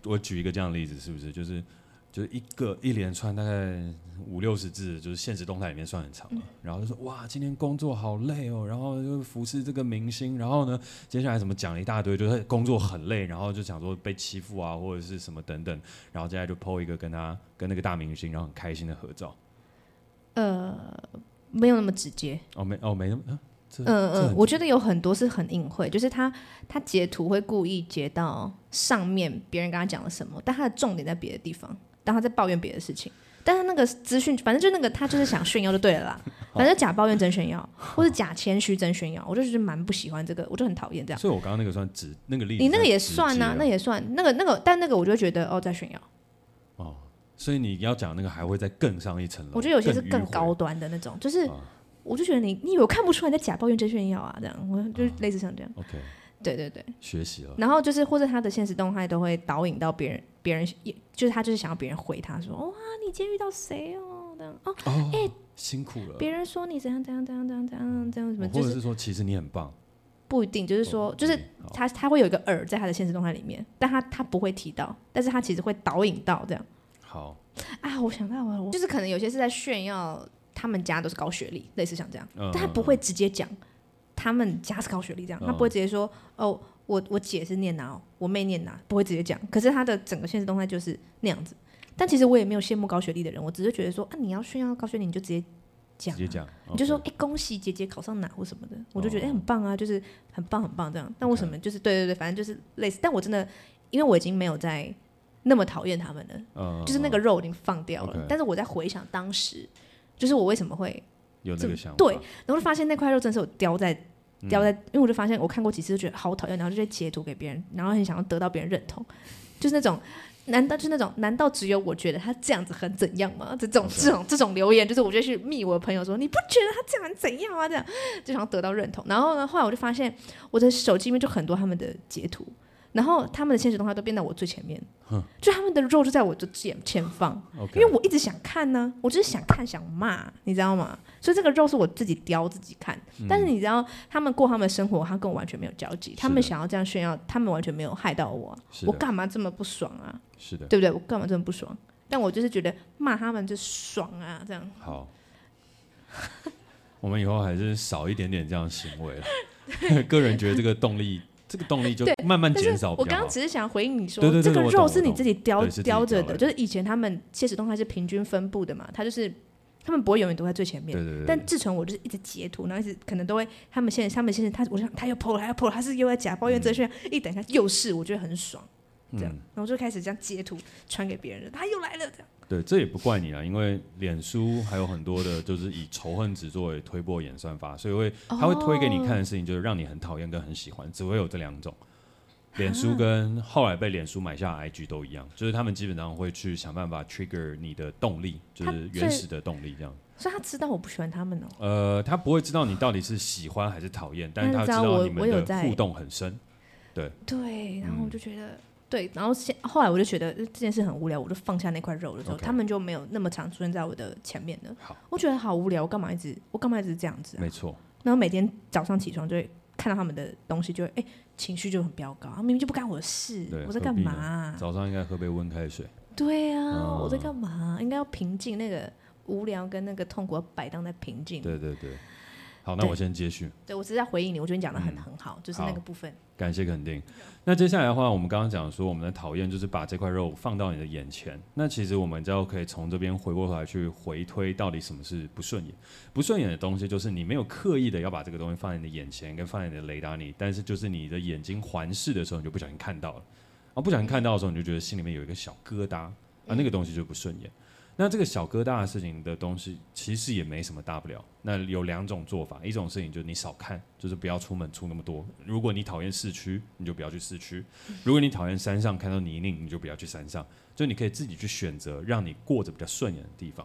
我举一个这样的例子，是不是就是就是一个一连串大概五六十字，就是现实动态里面算很长了、嗯、然后就说哇今天工作好累哦，然后就服侍这个明星，然后呢接下来怎么讲了一大堆，就是工作很累，然后就想说被欺负啊或者是什么等等，然后接下来就 po 一个跟他跟那个大明星然后很开心的合照。 呃，没有那么直接哦没哦没那么嗯嗯嗯，我觉得有很多是很隐晦，就是他他截图会故意截到上面别人跟他讲了什么，但他的重点在别的地方，但他在抱怨别的事情，但是那个资讯反正就那个他就是想炫耀就对了啦，反正假抱怨真炫耀，或是假谦虚真炫耀，我就觉得蛮不喜欢这个，我就很讨厌这样。 所以我刚刚那个算直那个例子， 你那个也算啊，那也算那个那个，但那个我就会觉得哦在炫耀。 哦，所以你要讲那个还会再更上一层楼， 我觉得有些是更高端的那种，就是。啊我就觉得你，你以为我看不出来你在假抱怨真炫耀啊？这样，我就类似像这样。 OK， 对对对， 学习了。 然后就是或者他的现实动态都会导引到别人，别人就是他就是想要别人回他说，哇，你今天遇到谁哦？这样哦，哎、 哦欸，辛苦了。 别人说你怎样怎样怎样怎样怎样怎样什么， 或者是说其实你很棒。 不一定，就是说，哦、就是他他会有一个饵在他的现实动态里面，但他他不会提到，但是他其实会导引到这样。 好啊，我想到了，就是可能有些是在炫耀。他们家都是高学历，类似像这样，嗯、但他不会直接讲他们家是高学历这样，嗯、他不会直接说哦，我我姐是念哪，我妹念哪，不会直接讲。可是他的整个现实动态就是那样子。但其实我也没有羡慕高学历的人，我只是觉得说啊，你要炫耀高学历，你就直接讲、啊， 直接讲， 你就说哎、欸，恭喜姐姐考上哪或什么的，我就觉得哎、欸、很棒啊，就是很棒很棒这样。但为什么就是对对对，反正就是类似。但我真的，因为我已经没有在那么讨厌他们了，嗯、就是那个肉已经放掉了。Okay. 但是我在回想当时。就是我为什么会有那个想法？ 对，然后就发现那块肉真的是有叼在叼在，嗯、因为我就发现我看过几次，就觉得好讨厌，然后就去截图给别人，然后很想要得到别人认同，就是那种，难道就是那种，难道只有我觉得他这样子很怎样吗？这种、okay. 这种这种留言，就是我就去密我的朋友说，你不觉得他这样很怎样啊？这样就想得到认同。然后呢，后来我就发现我的手机里面就很多他们的截图。然后他们的现实动态都变到我最前面，就他们的肉就在我的前前方， okay. 因为我一直想看呢、啊，我就是想看想骂，你知道吗？所以这个肉是我自己叼自己看，嗯、但是你知道他们过他们的生活，他跟我完全没有交集，他们想要这样炫耀，他们完全没有害到我，我干嘛这么不爽啊？ 是的， 对不对？我干嘛这么不爽？但我就是觉得骂他们就爽啊，这样。 好，我们以后还是少一点点这样的行为了。个人觉得这个动力。这个动力就慢慢减少。 我刚刚只是想回应你说， 对对对， 这个肉是你自己叼叼着的， 的， 就是以前他们现实动态是平均分布的嘛，他就是他们不会永远都在最前面。 对对对。 但自从我就是一直截图，然后一直可能都会他们现在他们现在他，我想他又 po 了，他又 po 了，他是又在假抱怨这些，嗯、一等一下又是，我觉得很爽，这样，嗯、然后就开始这样截图传给别人，他又来了这样。 对，这也不怪你啦，因为脸书还有很多的，就是以仇恨值作为推播演算法，所以会他会推给你看的事情，就是让你很讨厌跟很喜欢，只会有这两种。脸书跟后来被脸书买下的 I G 都一样，就是他们基本上会去想办法 trigger 你的动力，就是原始的动力这样。 所以他知道我不喜欢他们哦。 呃，他不会知道你到底是喜欢还是讨厌，但是他知道你们的互动很深。对对，然后我就觉得。嗯对，然后现后来我就觉得这件事很无聊，我就放下那块肉了之后， okay. 他们就没有那么常出现在我的前面了。我觉得好无聊，我干嘛一直我干嘛一直这样子、啊？ 没错。 然后每天早上起床就会看到他们的东西，就会哎情绪就很飙高，明明就不干我的事，我在干嘛、啊？ 早上应该喝杯温开水。 对啊，嗯、我在干嘛？应该要平静，那个无聊跟那个痛苦要摆荡在平静。 对对对。好，那我先接续。 对，我只是在回应你，我觉得你讲的很、嗯、很好，就是那个部分。 感谢肯定。那接下来的话，我们刚刚讲说，我们的讨厌就是把这块肉放到你的眼前。那其实我们就可以从这边回过头来去回推，到底什么是不顺眼？不顺眼的东西，就是你没有刻意的要把这个东西放在你的眼前，跟放在你的雷达里，但是就是你的眼睛环视的时候，你就不小心看到了。啊，不小心看到的时候，你就觉得心里面有一个小疙瘩，啊，那个东西就不顺眼。那这个小疙瘩的事情的东西，其实也没什么大不了。那有两种做法，一种事情就是你少看，就是不要出门出那么多。如果你讨厌市区，你就不要去市区；如果你讨厌山上看到泥泞，你就不要去山上。就你可以自己去选择，让你过着比较顺眼的地方。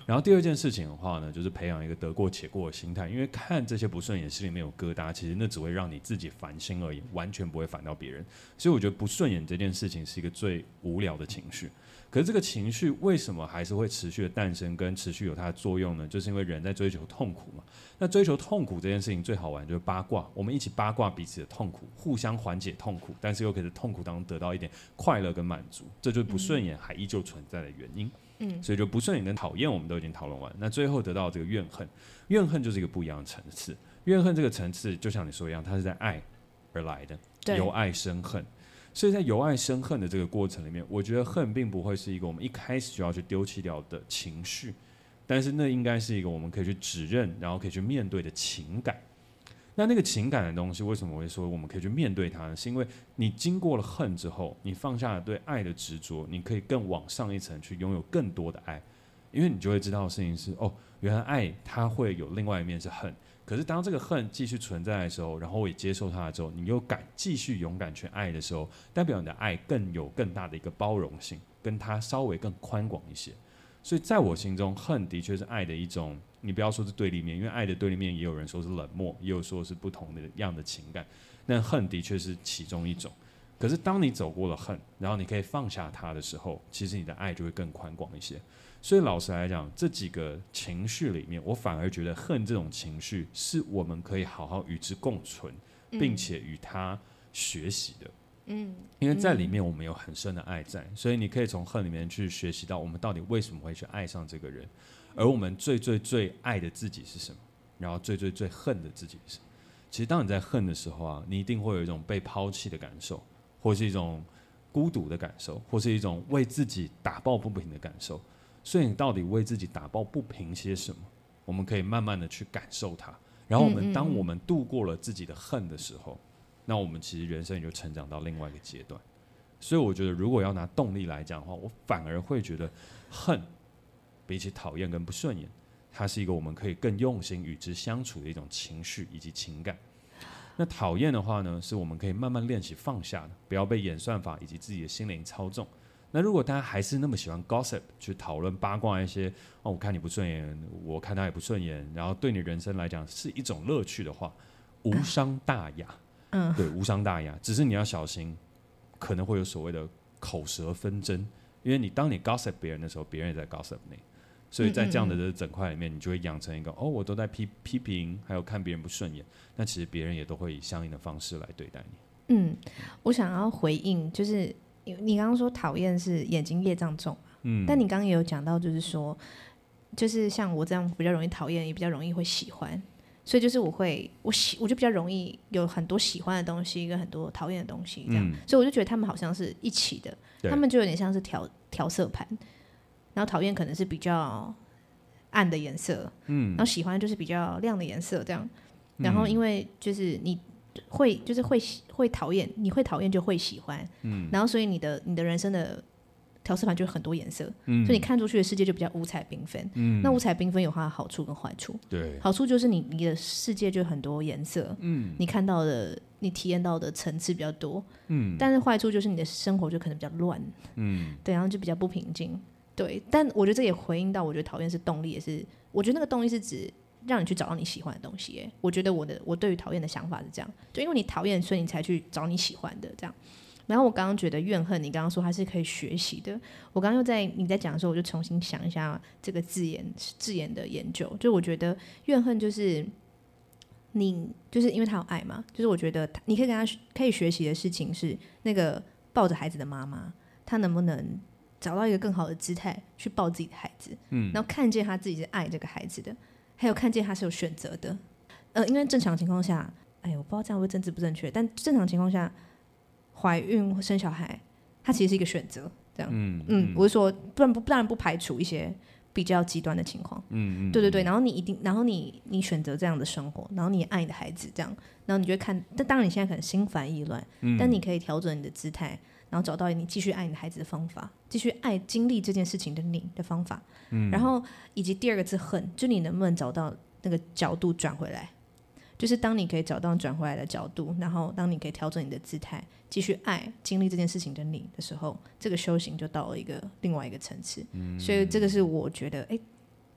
然后第二件事情的话呢，就是培养一个得过且过的心态，因为看这些不顺眼，心里面有疙瘩，其实那只会让你自己烦心而已，完全不会烦到别人。所以我觉得不顺眼这件事情是一个最无聊的情绪。可是这个情绪为什么还是会持续的诞生，跟持续有它的作用呢？就是因为人在追求痛苦嘛。那追求痛苦这件事情最好玩就是八卦，我们一起八卦彼此的痛苦，互相缓解痛苦，但是又可以在痛苦当中得到一点快乐跟满足，这就是不顺眼还依旧存在的原因。嗯，所以就不顺眼跟讨厌我们都已经讨论完，那最后得到这个怨恨，怨恨就是一个不一样的层次。怨恨这个层次就像你说一样，它是在爱而来的，由爱生恨。所以在由爱生恨的这个过程里面，我觉得恨并不会是一个我们一开始就要去丢弃掉的情绪，但是那应该是一个我们可以去指认，然后可以去面对的情感。那那个情感的东西，为什么我会说我们可以去面对它呢？是因为你经过了恨之后，你放下了对爱的执着，你可以更往上一层去拥有更多的爱，因为你就会知道的事情是，哦，原来爱它会有另外一面是恨。可是当这个恨继续存在的时候，然后我也接受它之后，你又敢继续勇敢去爱的时候，代表你的爱更有更大的一个包容性，跟它稍微更宽广一些。所以在我心中，恨的确是爱的一种，你不要说是对立面，因为爱的对立面也有人说是冷漠，也有说是不同的样的情感，但恨的确是其中一种。可是当你走过了恨，然后你可以放下它的时候，其实你的爱就会更宽广一些。所以老实来讲，这几个情绪里面，我反而觉得恨这种情绪是我们可以好好与之共存，并且与它学习的。嗯，因为在里面我们有很深的爱在，所以你可以从恨里面去学习到我们到底为什么会去爱上这个人，而我们最最最爱的自己是什么，然后最最最恨的自己是什么。其实当你在恨的时候啊，你一定会有一种被抛弃的感受，或是一种孤独的感受，或是一种为自己打抱不平的感受。所以你到底为自己打抱不平些什么？我们可以慢慢的去感受它，然后我们当我们度过了自己的恨的时候，那我们其实人生也就成长到另外一个阶段。所以我觉得如果要拿动力来讲的话，我反而会觉得恨比起讨厌跟不顺眼，它是一个我们可以更用心与之相处的一种情绪以及情感。那讨厌的话呢，是我们可以慢慢练习放下的，不要被演算法以及自己的心灵操纵。那如果大家还是那么喜欢 gossip 去讨论八卦一些，哦，我看你不顺眼，我看他也不顺眼，然后对你人生来讲是一种乐趣的话，无伤大雅。嗯，对，无伤大雅，只是你要小心，可能会有所谓的口舌纷争，因为你当你 gossip 别人的时候，别人也在 gossip 你，所以在这样的这整块里面，你就会养成一个哦，我都在批批评，还有看别人不顺眼，那其实别人也都会以相应的方式来对待你。 嗯，我想要回应，就是你刚刚说讨厌是眼睛业障重，嗯，但你刚刚也有讲到，就是说，就是像我这样比较容易讨厌，也比较容易会喜欢。所以就是我会我喜我就比较容易有很多喜欢的东西跟很多讨厌的东西这样、嗯，所以我就觉得他们好像是一起的，他们就有点像是调调色盘，然后讨厌可能是比较暗的颜色，嗯，然后喜欢就是比较亮的颜色这样，然后因为就是你会就是会会讨厌，你会讨厌就会喜欢，嗯，然后所以你的你的人生的调色盘就很多颜色、嗯，所以你看出去的世界就比较五彩缤纷、嗯。那五彩缤纷有它的好处跟坏处。对，好处就是你你的世界就很多颜色，嗯，你看到的、你体验到的层次比较多，嗯。但是坏处就是你的生活就可能比较乱，嗯，对，然后就比较不平静，对。但我觉得这也回应到，我觉得讨厌是动力，也是我觉得那个动力是指让你去找到你喜欢的东西。耶，我觉得我的我对于讨厌的想法是这样，就因为你讨厌，所以你才去找你喜欢的这样。然后我刚刚觉得怨恨，你刚刚说它是可以学习的。我刚刚又在你在讲的时候，我就重新想一下这个字眼字眼的研究。就我觉得怨恨就是你就是因为他有爱嘛，就是我觉得你可以跟他可以学习的事情是那个抱着孩子的妈妈，她能不能找到一个更好的姿态去抱自己的孩子，嗯，然后看见他自己是爱这个孩子的，还有看见他是有选择的。呃，因为正常情况下，哎，我不知道这样会政治不正确，但正常情况下。怀孕或生小孩，它其实是一个选择，这样，嗯嗯，我是说，不然不当然不排除一些比较极端的情况，嗯嗯，对对对，然后你一定，然后你你选择这样的生活，然后你爱你的孩子，这样，然后你就会看，但当然你现在可能心烦意乱，嗯，但你可以调整你的姿态，然后找到你继续爱你的孩子的方法，继续爱经历这件事情的你的方法，嗯，然后以及第二个字恨，就你能不能找到那个角度转回来。就是当你可以找到转回来的角度，然后当你可以调整你的姿态，继续爱经历这件事情的你的时候，这个修行就到了一个另外一个层次。嗯，所以这个是我觉得，哎，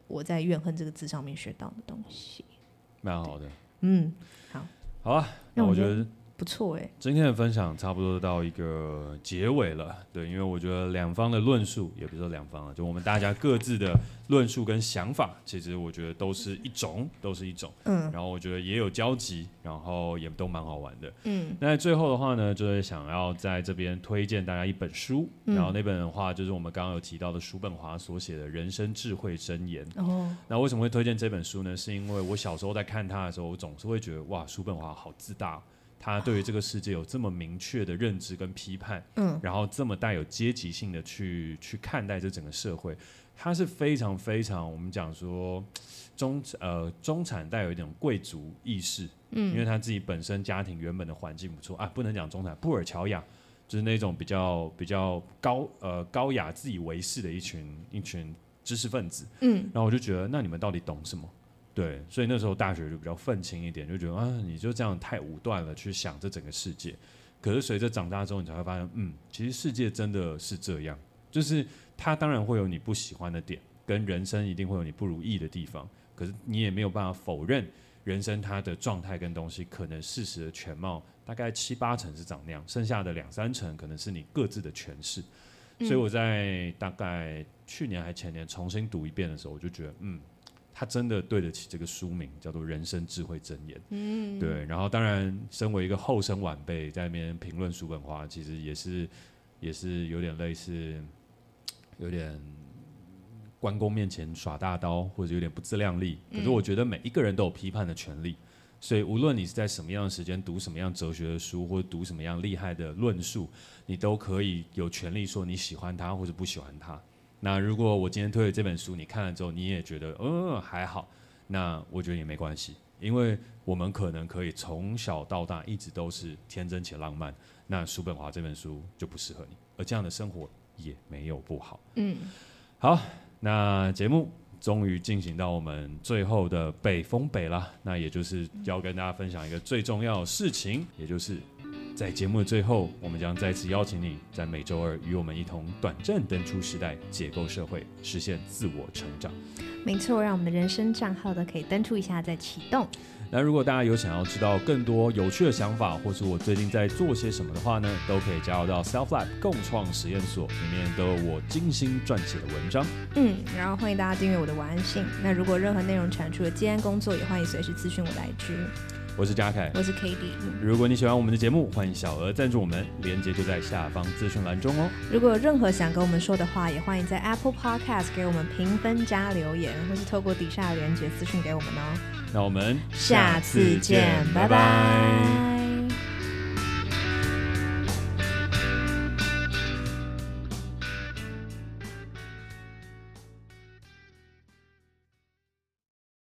我在怨恨这个字上面学到的东西。 蛮好的。 嗯，好， 好啊，那我觉得不错哎。 今天的分享差不多到一个结尾了，对，因为我觉得两方的论述，也不是说两方了，就我们大家各自的论述跟想法，其实我觉得都是一种，都是一种，嗯，然后我觉得也有交集，然后也都蛮好玩的，嗯。那最后的话呢，就是想要在这边推荐大家一本书，嗯、然后那本的话就是我们刚刚有提到的叔本华所写的《人生智慧箴言》。哦。那为什么会推荐这本书呢？是因为我小时候在看它的时候，我总是会觉得哇，叔本华好自大。他对于这个世界有这么明确的认知跟批判，嗯，然后这么带有阶级性的去去看待这整个社会，他是非常非常我们讲说中呃中产带有一种贵族意识，嗯，因为他自己本身家庭原本的环境不错啊，不能讲中产，布尔乔亚就是那种比较比较高呃高雅自以为是的一群一群知识分子，嗯，然后我就觉得那你们到底懂什么？对，所以那时候大学就比较愤青一点，就觉得啊，你就这样太武断了，去想这整个世界。可是随着长大之后，你才会发现，嗯，其实世界真的是这样，就是它当然会有你不喜欢的点，跟人生一定会有你不如意的地方。可是你也没有办法否认，人生它的状态跟东西，可能事实的全貌大概七八成是长那样，剩下的两三成可能是你各自的诠释。所以我在大概去年还前年重新读一遍的时候，我就觉得，嗯。他真的对得起这个书名，叫做《人生智慧箴言》。嗯，对。然后，当然，身为一个后生晚辈，在那边评论叔本华，其实也是，也是有点类似，有点关公面前耍大刀，或者有点不自量力。可是，我觉得每一个人都有批判的权利。所以，无论你是在什么样的时间读什么样哲学的书，或者读什么样厉害的论述，你都可以有权利说你喜欢他或者不喜欢他。那如果我今天推的这本书你看了之后你也觉得呃还好，那我觉得也没关系，因为我们可能可以从小到大一直都是天真且浪漫，那叔本华这本书就不适合你，而这样的生活也没有不好。嗯，好，那节目终于进行到我们最后的北风北了，那也就是要跟大家分享一个最重要的事情，也就是在节目的最后，我们将再次邀请你在每周二与我们一同短暂登出时代，解构社会，实现自我成长。 没错，让我们的人生账号都可以登出一下再启动。 那如果大家有想要知道更多有趣的想法，或是我最近在做些什么的话呢，都可以加入到 Self Lab 共创实验所，里面都有我精心撰写的文章。 嗯，然后欢迎大家订阅我的晚安信。那如果任何内容产出的接案工作，也欢迎随时咨询我的 I G。 我是嘉凯， 我是 K D。 如果你喜欢我们的节目，欢迎小额赞助我们，连结就在下方资讯栏中哦。 如果有任何想跟我们说的话，也欢迎在 Apple Podcast 给我们评分加留言，或是透过底下的连结私讯给我们哦。 那我们下次见，拜拜。